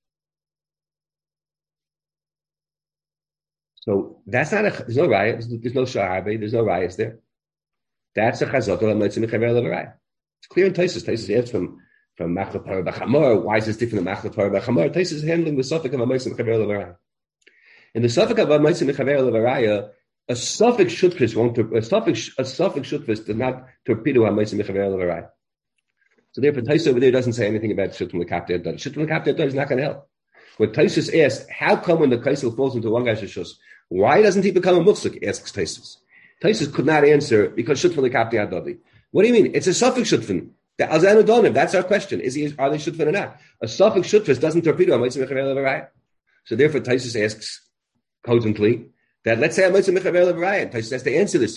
So that's not a. There's no raya. There's, there's no shaharbe. There's no rayas there. That's a chazot of mitzvah mechaver levaraya. It's clear in Taisus. Taisus asks from from Machlot Parah B'Chamor. Why is this different than Machlot Parah B'Chamor? Taisus is handling the suffix of a mitzvah mechaver levaraya. In the suffix of a mitzvah mechaver levaraya, a suffix shutfis won't. A suffix a suffix shutfis does not torpedo a mitzvah mechaver levaraya. So therefore, Taisus over there doesn't say anything about shut from the kapte adon. Shut from the kapte adon is not going to help. When Taisus asks, how come when the kaisel falls into one guy's rishus, why doesn't he become a mufsik? Asks Taisus. Taisus could not answer because shut from the kapte adon. What do you mean? It's a suffix shutfin. The Azan Adonim, that's our question. Is he, are they shutfin or not? A suffix shutfis doesn't torpedo a mitzvah mechaver levaraya. So therefore, Taisus asks cogently that let's say a mitzvah mechaver levaraya. Taisus has to answer this.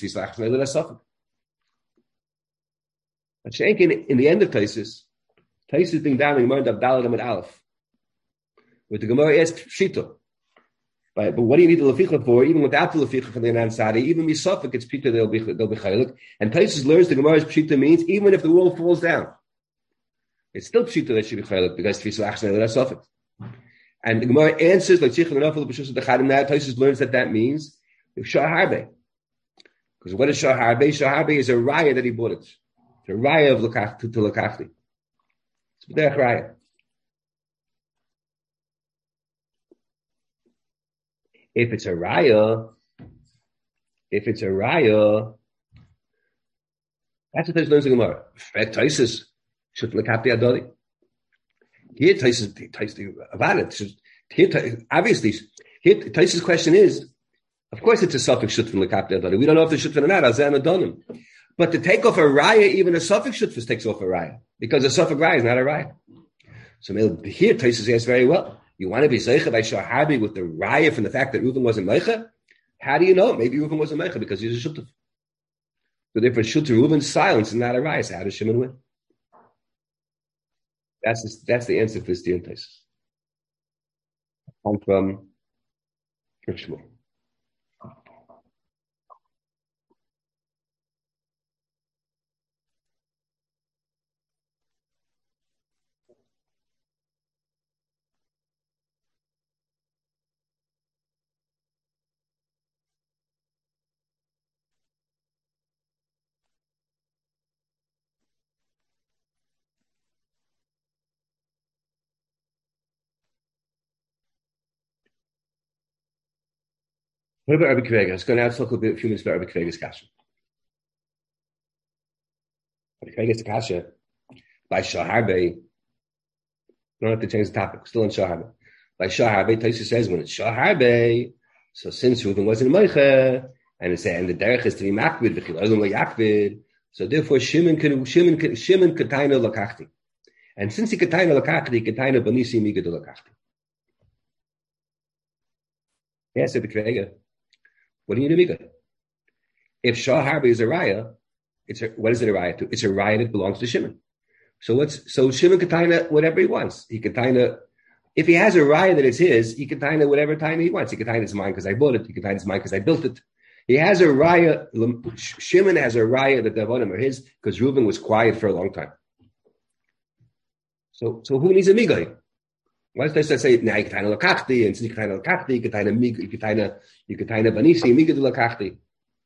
But Shenkin, in the end of Taisus, Taisus being down in the mind of Dalet and Aleph, with the Gemara asks Shita. Right? But what do you need the leficha for? Even without the leficha from the Anan Sadi, even misafik, it's pita, they'll be they'll be chaylik. And Taisus learns the Gemara's pita means even if the wall falls down, it's still pita that should be chaylik because tfisu achsnei l'asafik. And the Gemara answers like Tzich and Nafel b'shus the Chadim. Now Taisus learns that that means shah harbe. Because what is shah harbe? Shah harbe is a raya that he bought it. It's a raya of lakach to lakachli. It's b'derech raya. If it's a raya, if it's a raya, that's what Taisus learns the Gemara. Taisus should look at the adoli. Here, Taisus, Taisus about it. Here, obviously, here Taisus' question is, of course, it's a suffix shut from the kapte adoli. We don't know if the shut or not. Azan adonim, but to take off a raya, even a suffix shut takes off a raya because a suffix raya is not a raya. So here, Taisus asks very well. You want to be zeicha by shahabi with the raya from the fact that Reuven wasn't meicha? How do you know? Maybe Reuven wasn't meicha because he's a shutuf. So therefore, shut to Reuven's silence is not a raya. So how does Shimon win? That's the, that's the answer for this deal, Taisus. Come from Shmuel. What about Rabbi Kvega? Let's go now to talk a, bit, a few minutes about Rabbi Kvega's kasha. Rabbi Kvega's kasha by Shaharbe. You don't have to change the topic. Still in Shaharbe. By Shaharbe, Taisus says when it's Shaharbe, so since Reuven wasn't Meicha, and it's and the derech is to be makbid, v'chiladum yakbid, so therefore Shimon can Shimon Shimon kataina lakachti, and since he kataina lakachti, kataina banisi migad lakachti. Yes, the Krega. What do you do, Mika? If Shah Harbi is a raya, it's a, what is it a raya to? It's a raya that belongs to Shimon. So what's so Shimon can taina whatever he wants. He can taina if he has a raya that it's his, he can taina whatever taina he wants. He can taina it's mine because I bought it. He can taina it's mine because I built it. He has a raya. Shimon has a raya that the avonim are his because Reuben was quiet for a long time. So so who needs a migai? Why does they say now you can taina lakachti and you can taina lakachti, you can taina mig, you can taina you can taina banisi migai lakachti.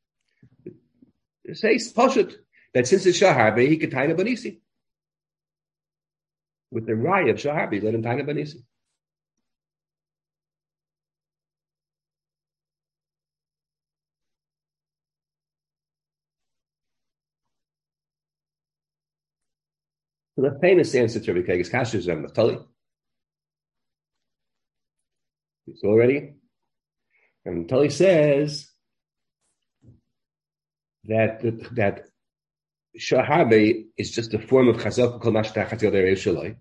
It says Pashut that since it's Shaharbe, he could taina banisi. With the raya of Shaharbe, let him taina banisi. So the famous answer to Rabbi Kega's kasha is Rav Naftali. It's already. Rav Naftali says that that Shaharbe is just a form of Chazak Kol Mashtachat Yodei Shaloi.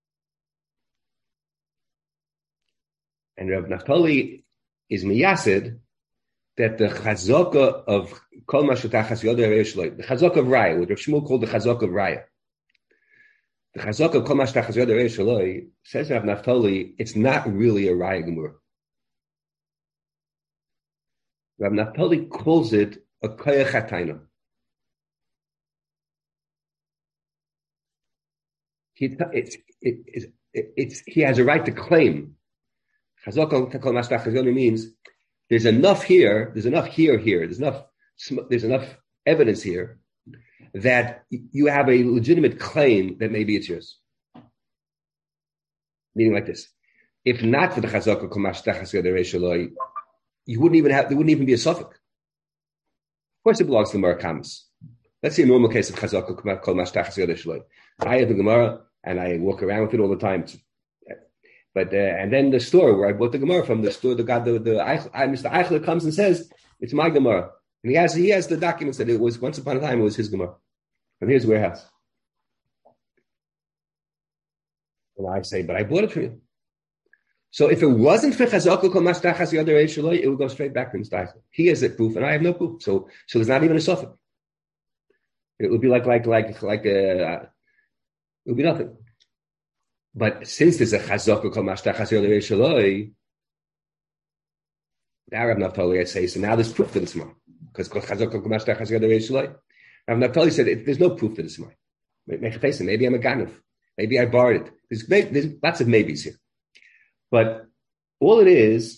And Rav Naftali is miyasid that the Chazaka of Kol Mashtachat Yodei Shaloi, the Chazaka of Raya, what Rav Shmuel called the Chazaka of Raya, the Chazaka of Kol Mashtachat Yodei Shaloi, says Rav Naftali, it's not really a Raya Gemur. Rav Naftali calls it a koyach hatayna. He, it's, it, it's, it's, he has a right to claim. Chazak means there's enough here, there's enough here, here, there's enough, there's enough evidence here that you have a legitimate claim that maybe it's yours. Meaning like this. If not for the Chazak of Kol you wouldn't even have, there wouldn't even be a suffix. Of course, it belongs to the Marakamas. Let's see a normal case of Chazak Kol Mashtachas Yodei Shaloi. I have the Gemara and I walk around with it all the time. But uh, and then the store where I bought the Gemara from, the store, the God, the, the I, Mister Eichler comes and says it's my Gemara, and he has he has the documents that it was once upon a time it was his Gemara from his warehouse. And I say, but I bought it for you. So if it wasn't for Chazak Kol Mashtachas Yodei Shaloi, it would go straight back to Mister Eichler. He has the proof, and I have no proof. So so there's not even a suffix. It would be like like like like a. Uh, it would be nothing. But since there's a Chazak Kol Mashtachas Yodei Shaloi, now Rav Naftali I say so. Now there's proof to this more because Chazak Kol Mashtachas Yodei Shaloi. Rav Naftali said it, there's no proof to this more. Maybe I'm a ganav. Maybe I borrowed it. There's, there's lots of maybes here. But all it is,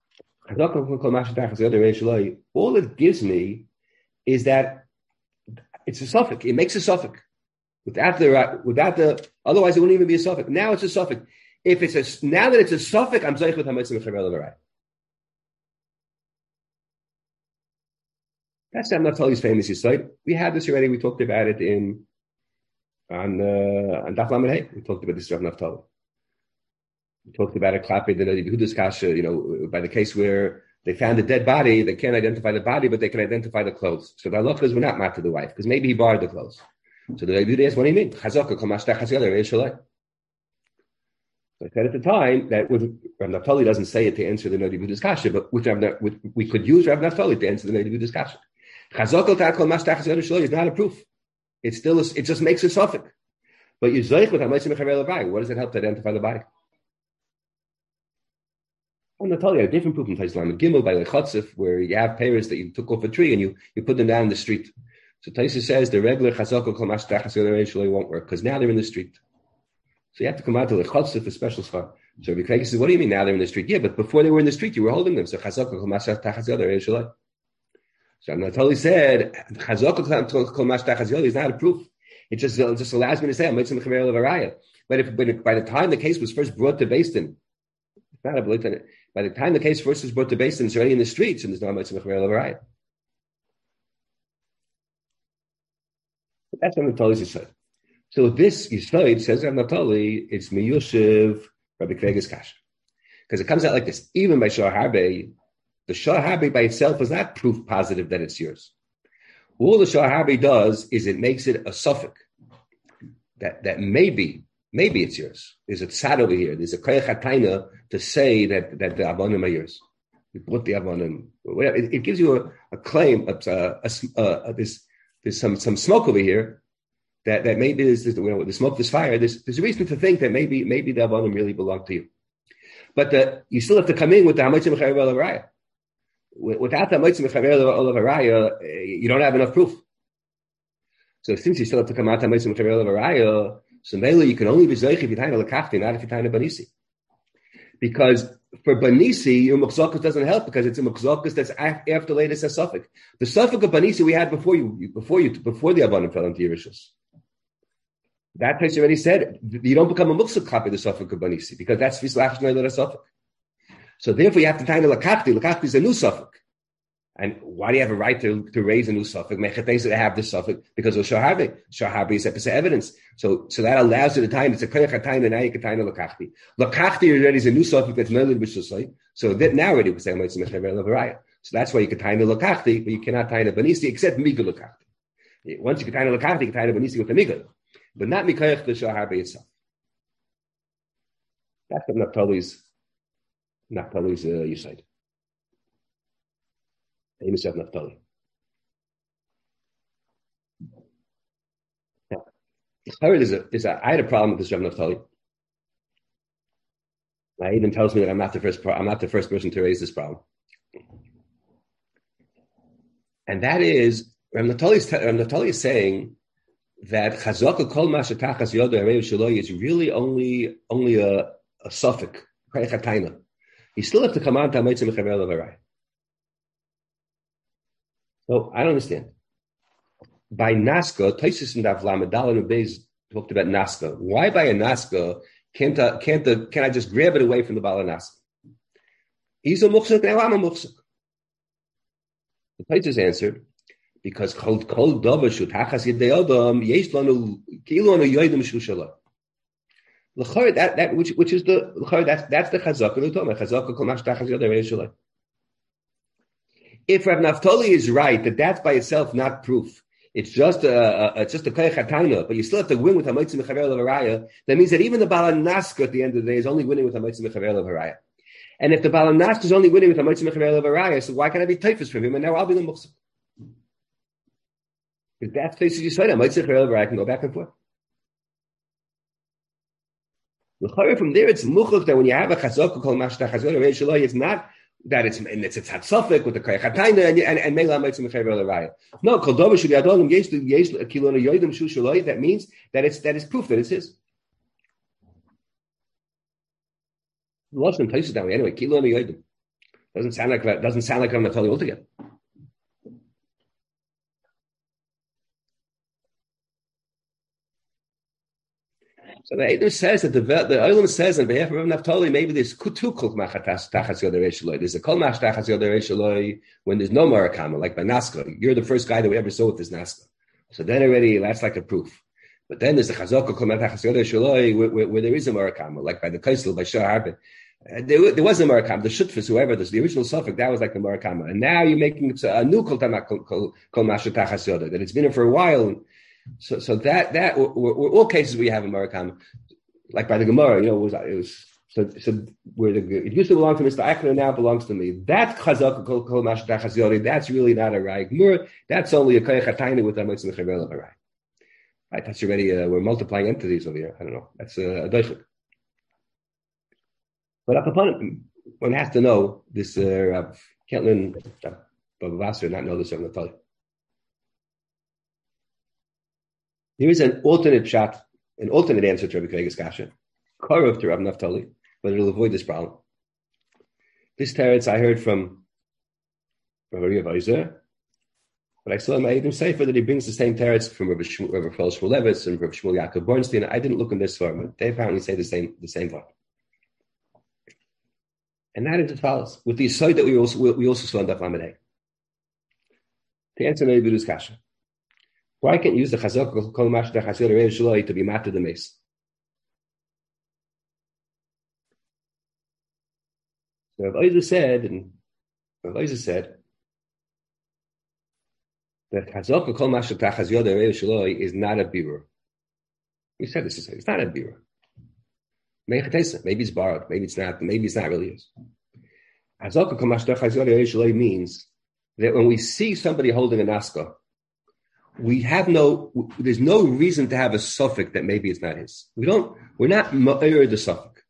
all it gives me is that it's a suffix. It makes a suffix. Without the, without the, otherwise it wouldn't even be a suffix. Now it's a suffix. If it's a, now that it's a suffix, I'm zeich with hamitzvah mechaber levaraya. That's Rav Naftali's famous yesod. We had this already. We talked about it in on uh, on Daf Lamed Hey. We talked about this Rav Naftali. We talked about a klape the Yehuda's kasha, you know, by the case where they found a dead body, they can't identify the body, but they can identify the clothes. So the halachas were not mat to the wife because maybe he borrowed the clothes. So the Yehuda asked, "What do you mean?" Chazaka kol mashtachas yodei shaloi. So I said at the time that Rav Naftali doesn't say it to answer the Yehuda's kasha, but which we could use Rav Naftali to answer the Yehuda's kasha. Chazaka kol mashtachas yodei shaloi is not a proof. It's still a, it just makes a suffix. But you zeich with hamitzvah mechaber levaraya. What does it help to identify the body? I'm going to tell you a different proof in Taislam Gimel by Lechatzif, where you have pears that you took off a tree and you, you put them down in the street. So Taisa says the regular Chazak Kol Mashtachas Yodei Shaloi won't work because now they're in the street. So you have to come out to Lechatzif for special schar. So Rabbi Krega says, what do you mean now they're in the street? Yeah, but before they were in the street, you were holding them. So Chazak Kol Mashtachas Yodei Shaloi. So Natali said Chazak Kol Mashtachas Yodei is not a proof. It just, it just allows me to say I'm mitzvah mechaber levaraya. But if but by the time the case was first brought to Beis Din, it's not a blatant. By the time the case first is brought to Beis Din, it's already in the streets, and there's no mitzvah mechaber levaraya. That's what Natali's yesod. So this yesod says Rav Naftali, it's miyushiv Rabbi Krega's kasha, because it comes out like this. Even by Shah Harbe, the Shah Harbe by itself is not proof positive that it's yours. All the Shah Harbe does is it makes it a suffix that that maybe. Maybe it's yours. There's a tzad over here. There's a koyach hatayna to say that, that the abonim are yours. What the Avonim, whatever. It, it gives you a, a claim, of, uh, a, a, a, there's, there's some, some smoke over here that, that maybe there's, there's, you know, the smoke, this fire, there's, there's a reason to think that maybe maybe the Avonim really belong to you. But the, you still have to come in with the Hamitzim Mechaber Olav Without the Hamitzim Mechaber Olav you don't have enough proof. So since you still have to come out the Hamitzim Mechaber Olav so mainly you can only be Zoich if you're tying a Lakachti, not if you're tying a Banisi. Because for Banisi, your Mukzokus doesn't help because it's a Mukzokus that's after latest as Suffolk. The Suffolk of Banisi we had before you, before you, before the Avonim fell into Yerushus. That place already said you don't become a Muksuk copy of the Suffolk of Banisi because that's Vislach Shnei Suffolk. So therefore you have to tie the Lakachti. Lakachti is a new Suffolk. And why do you have a right to, to raise a new Suffolk? Mechatesa to have this Suffolk because of Shaharbi. Shaharbi is episode evidence. So so that allows you to tie. It's a Koyach HaTayin and now you can tie the Lakachti. Lakachti already is a new Suffolk that's Melid B'Shusay. So that now already we say Mitzvah Mechaber Levaraya. So that's why you can tie the Lakachti, but you cannot tie the Banisi except Migul Lakachti. Once you can tie the Lakachti, you can tie the Banisi with the Migul. But not Mikoyach the Shaharbi itself. That's what Naphtali's Naphtali's uh, Yisayid. Amos of Naphtali. Now, there's a, there's a, I had a problem with this Rav Naphtali. Now, even tells me that I'm not the first. I'm not the first person to raise this problem, and that is Rav Naphtali. Rav Naphtali is saying that Chazaka Kol Mashatachas Yoda Arev Shaloi is really only only a, a suffix. He still has to come out to Hamitzim Mechaber Levaraya. So I don't understand. By Naska, Taisus and Davlam, Dalin and Beis talked about Naska. Why by a Naska can't I, can't the, can I just grab it away from the Bala Naska? He's a muksuk, now I'm a muksuk. The Taisus answered, because Kol Kol Dava Shut Hachas Yedei Adam Yesh Lanu Kilu Anu Yoidim Shushala. L'chor that that which which is the l'chor that's that's the Chazaka L'Toma Chazaka Kol Mash Tachas Yedei Shalai. If Rav Naphtali is right that that's by itself not proof, it's just a, a it's just a koyach hatayna, but you still have to win with a Hamitzim Mechaber Levaraya. That means that even the Baal Naska at the end of the day is only winning with a Hamitzim Mechaber Levaraya. And if the Baal Naska is only winning with a Hamitzim Mechaber Levaraya, so why can't I be typhus from him and now I'll be the muksuk? Because that's basically you said, a Hamitzim Mechaber Levaraya can go back and forth. From there, it's muchuk that when you have a chazaka called mashtach chazaka reish shaloi, it's not that it's it's it's hatzafik with the koyach hatayna and and and meila mitzvah mechaber levaraya. No, kol dova shul yadolum yesh yesh kilona yoidim shu shaloi. That means that it's that is proof that it's his. Lost in places that way anyway. Kilona yoidim doesn't sound like doesn't sound like I'm not telling you altogether. So the Eidim says that the the Olam says on behalf of Rav Naphtali, maybe there's two kol machatas tachas yodei shaloi. There's a kol mash tachas yodei shaloi when there's no marakama, like by Naska. You're the first guy that we ever saw with this Naska. So then already that's like a proof. But then there's the chazaka kol mash tachas yodei shaloi where, where, where there is a marakama, like by the Kaisel, by Shah Harbin. Uh, there, there was a marakama. The shutfus, whoever this, the original suffix, that was like the marakama. And now you're making a new kol kol mash tachas yodei that it's been here for a while. So, so that that were, were all cases where you have a marakam, like by the Gemara, you know, it was it was so so where the it used to belong to Mister Eichner, now belongs to me. That chazak kol kol mashtach chaziyori, that's really not a right Gemara. That's only a koyach hatayna with a mitzvah mechaber levaraya. Right? That's already uh, we're multiplying entities over here. I don't know. That's uh, a doichik. But up upon it, one has to know this. Uh, can't learn Baba Basra not know this. I'm going to tell you. Here is an alternate shot, an alternate answer to Rabbi Kreiger's kasha, Korov to Rav Naphtali, but it'll avoid this problem. This teretz I heard from Rabbi Yehuda, but I saw in my Eidim Sefer that he brings the same teretz from Rabbi Shmuel Shmulevitz and Rabbi Shmuel Yaakov Bornstein. I didn't look in this far, but they apparently say the same the same one. And that is as follows: with the side that we also we also saw in Daf Lamed. To answer Rabbi Yehuda's kasha. Why can't you use the chazak kol mash the chazir reish shaloi to be matter the mace? So Rav Oizer said, and Rav Oizer said that chazak kol mash the chazir reish shaloi is not a birur. We said this is it's not a birur. Maybe it's borrowed. Maybe it's not. Maybe it's not really is. Hazaka Kamashta Chaziyah means that when we see somebody holding a naska, we have no, there's no reason to have a suffix that maybe it's not his. We don't, we're not ma'ir the suffix.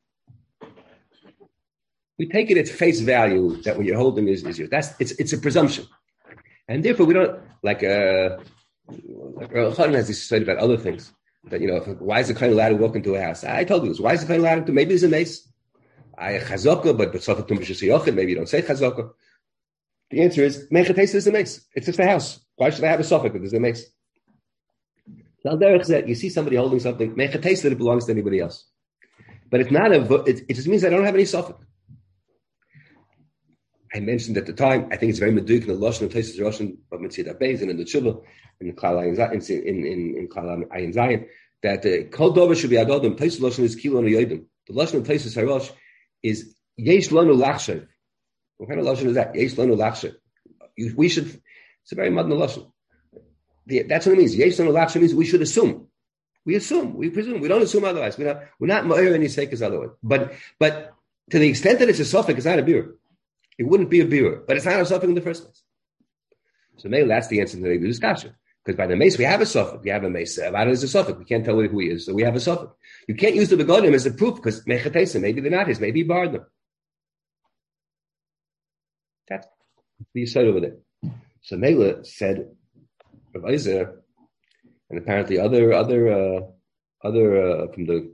We take it at face value that when you're holding is, is yours. That's, it's, it's a presumption. And therefore we don't, like, uh, like Earl Khan has this said about other things. That, you know, if, why is the Kohen allowed to walk into a house? I told you this. Why is the Kohen allowed to, maybe there's a mace. I chazaka, but but suffix tum maybe you don't say chazaka. The answer is, mechates is a mace. It's just a house. Why should I have a suffix if there's a mace? Now, derech that you see somebody holding something, mechates that it belongs to anybody else. But it's not a, it, it just means I don't have any suffix. I mentioned at the time, I think it's very meduk in the Lashon of Taisus Roshan of Mitzvah Beis and in the Tshuva, in the Klal Ayin in in in Klal Ayin Zayin, that the Kol Dover should be Adodim. Taisus Lashon is Kilo no Yodim. The Lashon of Taisus Harosh is Yesh Lanu Lachshav. What kind of Lashon is that? Yesh Lanu Lachshav. We should. It's a very modern Lashon. That's what it means. Yesh Lanu Lachshav means we should assume. We assume. We presume. We don't assume otherwise. We're not. We're not ma'ir any sekas otherwise. But but to the extent that it's a suffix, it's not a beer. It wouldn't be a beer, but it's not a suffix in the first place. So maybe that's the answer to the discussion. Because by the mace, we have a suffix. We have a mace. Avada is a suffix. We can't tell who he is, so we have a suffix. You can't use the begonim as a proof because mechatesa, maybe they're not his, maybe he borrowed them. That's the said over there. So Mela said, Rav Eizer, and apparently other other uh, other uh, from the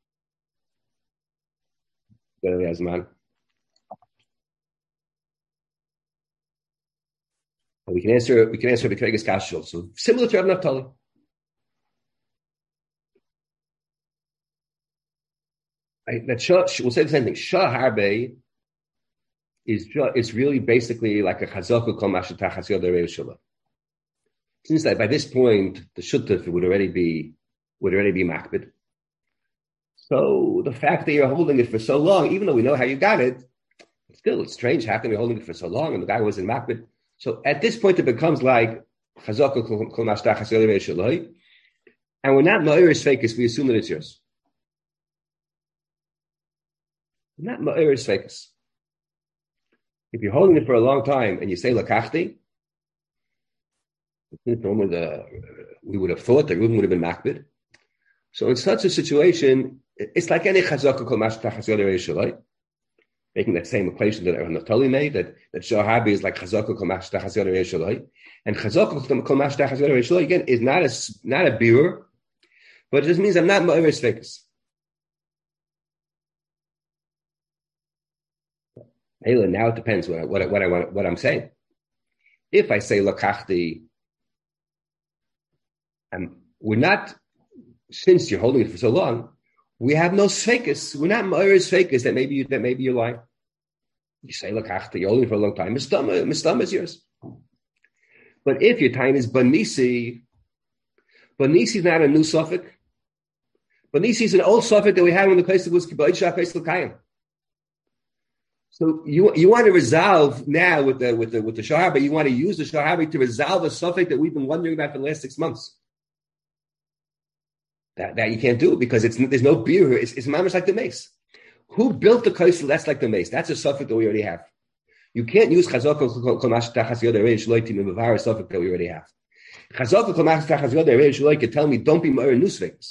Azman. We can answer. We can answer the Kregas Kashul. So similar to Rav Naftali. I, that Shah, we'll say the same thing. Shah Harbe is is really basically like a chazaka kol mashatach hasiyod reishula. Seems like by this point the shutuf would already be would already be makbid. So the fact that you're holding it for so long, even though we know how you got it, still it's strange. How come you're holding it for so long and the guy wasn't makbid? So at this point, it becomes like chazaka kol mashtach hasiyod reishula, and we're not ma'irish fakis. We assume that it's yours. Not ma'irish fakis. If you're holding it for a long time and you say lakachti, normally the, we would have thought that Reuben would have been makbid. So in such a situation, it's like any chazaka kol mashtach hasiyod reishula, making that same equation that Naftali made, that that Shahabi is like chazaka kol mashtach hasiyod reishula, and chazaka kol mashtach hasiyod reishula again is not a not a beer, but it just means I'm not ma'irish fakis. Now it depends what I, what I, what I want, what I'm saying. If I say lakachti, um, we're not, since you're holding it for so long, we have no sfekis. We're not ma'irish fakis that maybe you, that maybe you're lying. You say lakachti, you're holding it for a long time. Mistama, mistama is yours. But if your time is banisi, banisi is not a new suffix. Banisi is an old suffix that we had when the place was kibbutz shachais l'kayim. So you you want to resolve now with the with the with the shahabi, you want to use the shahabi to resolve a suffix that we've been wondering about for the last six months. That that you can't do because it's there's no beer. It's it's mamish like the mace. Who built the kaisel? That's like the mace. That's a suffix that we already have. You can't use chazaka kol mashtach hasiyod reish loyti mevavar suffix that we already have. Chazaka kol mashtach hasiyod reish loyti can tell me don't be ma'ir nusveks.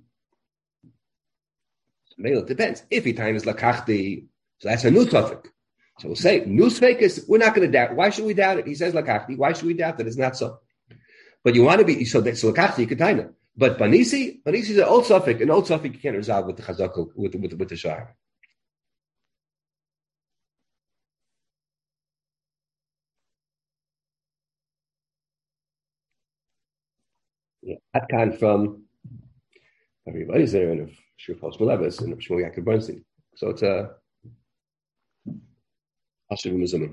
Maybe it depends. If your time is lakachti. So that's a new topic. So we'll say, new fakis, we're not going to doubt. Why should we doubt it? He says lakachti. Why should we doubt that it's not so? But you want to be, so that's so lakachti, you can time it. But banisi, banisi is an old suffix. An old suffix you can't resolve with the chazaka, with, with, with the shahar. Yeah, Atkan from everybody's there in Shurfos Malevis and Shmuel Yaakov Bernstein. So it's a, Okay.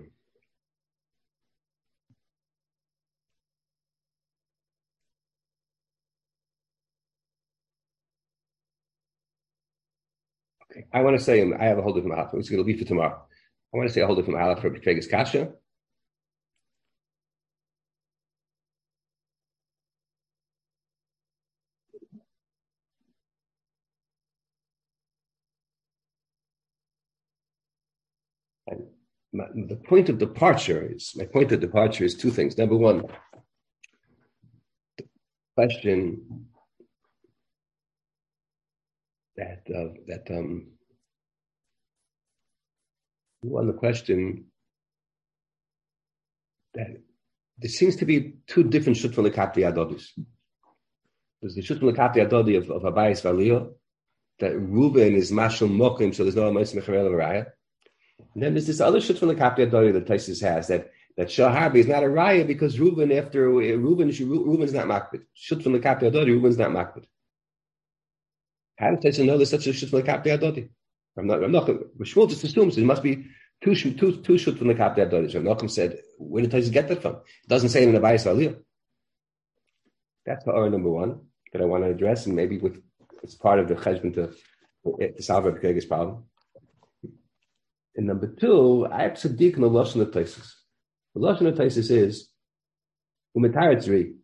I want to say, I have a whole different halach. It's going to be for tomorrow. I want to say a whole different halach for Kregas Kasha. And my, the point of departure is my point of departure is two things. Number one, the question that uh, that um one the question that there seems to be two different shut from the kapti adodis. There's the shut from the kapti adodi of of Abayis Valio that Reuben is mashal mokim, so there's no Amos Mecharel Raya. And then there's this other shut from the kapti adodi that Taisus has that that Shaharbi is not a raya because Reuben after Reuben Reuben's not makbid. Shut from the kapti adodi, Reuben's not makbid. How does Taisus know there's such a shut from the kapti adodi? I'm not. I'm not. Shmuel just assumes there must be two two two shut from the kapti adodi. So Malcolm said, where did Taisus get that from? It doesn't say it in the Abayis Valio. That's the number one that I want to address, and maybe with it's part of the cheshbon to, to solve Rabbi Kiya's problem. And number two, I have tzaddik in the lashon of Taisus. The lashon of Taisus is umetaratzri.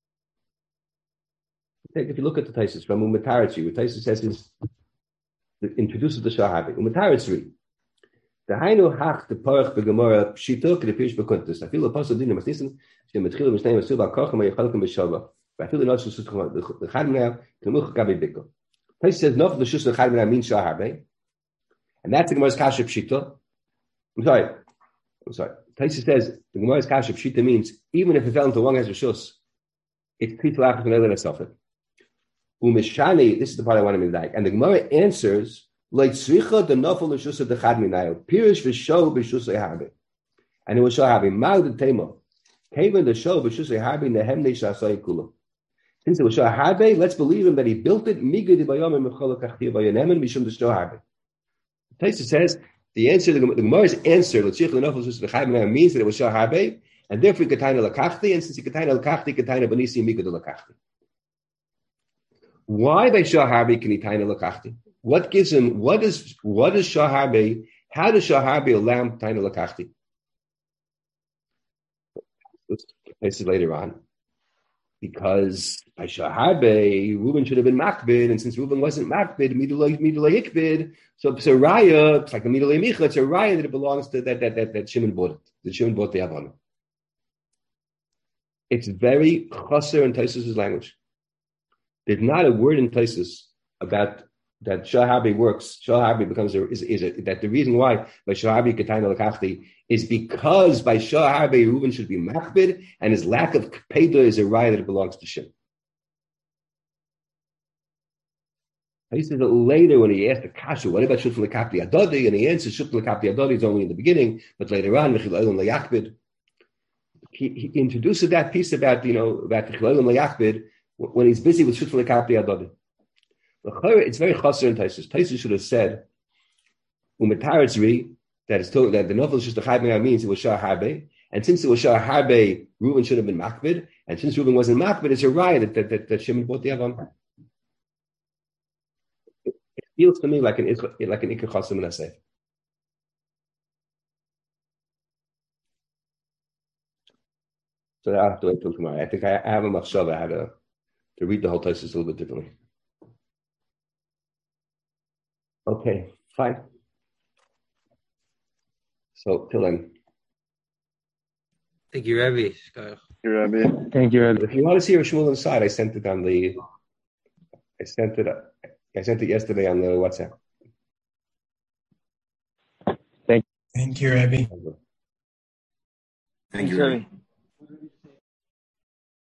If you look at the Taisus from umetaratzri, what Taisus says is it introduces the shahabi umetaratzri. The hainu hach the parach begemara pshito kedepirish bekuntus. I feel a pasuk dinim asnisim shemetchilu misnei masul ba'kochem ayichalkim b'shava. I feel the not just the chad now kemuch gabi biko. Taisus says no, the shus the chad now means shahabi. And that's the Gemara's kasha pshita. I'm sorry. I'm sorry. Taisus says the Gemara's kasha pshita means even if it fell into one has a shus, it's pitlach from another suffer. Umishani, this is the part I want to make like. And the Gemara answers like tzricha the nafal l'shus of the chad minayo pirish v'show b'shus lehabi. And it was shahabi ma'u the tema came in the show b'shus lehabi nehem neishasay kula. Since it was shahabi, let's believe him that he built it. Migad bayom and mecholak achtiv bayonemen mishum the shahabi. Taisus says the answer, the, the Gemara's answer, means that it was shahabe, and therefore kataina lakachti, and since he kataina lakachti, kataina benisi migad lakachti. Why by shahabe can he taina lakachti? What gives him? What is what is shahabe? How does shahabe allow him taina lakachti? This is later on. Because by shahabe, Reuben should have been makbid, and since Reuben wasn't makbid, midulay midulay ikbid, so it's a raya. It's like a midulay micha. It's a raya that it belongs to that that that that Shimon bought it. That Shimon bought the avon. It's very chaser in Taisus' language. There's not a word in Taisus about that shahabe works. Shahabe becomes a, is is a, that the reason why by shahabe kataina lakachti is because by shahabe Reuben should be makbid, and his lack of peda is a raya that it belongs to Shimon. He says that later when he asked the kasha, what about shut from the kapti adodi, and he answers shut from the kapti adodi is only in the beginning, but later on he, he introduces that piece about you know about the when he's busy with shut from the kapti adodi. It's very chaser in Taisus. Taisus should have said, "Umetaratzri," that is told that the novel just the chayim means it was shah harbe, and since it was shah harbe, Reuben should have been makbid, and since Reuben wasn't makbid, it's a riot that that, that, that Shimon bought the avon. It, it feels to me like an like an ikar chasim in a sefer. So I have to wait till tomorrow. I think I, I have a machshava. I had to to read the whole Taisus a little bit differently. Okay, fine. So till then. Thank you, Rabbi. Thank you, Rabbi. Thank you, Rabbi. If you want to see Shmuel inside, I sent it on the. I sent it. I sent it yesterday on the WhatsApp. Thank. Thank you, Rabbi. Thank you, Rabbi.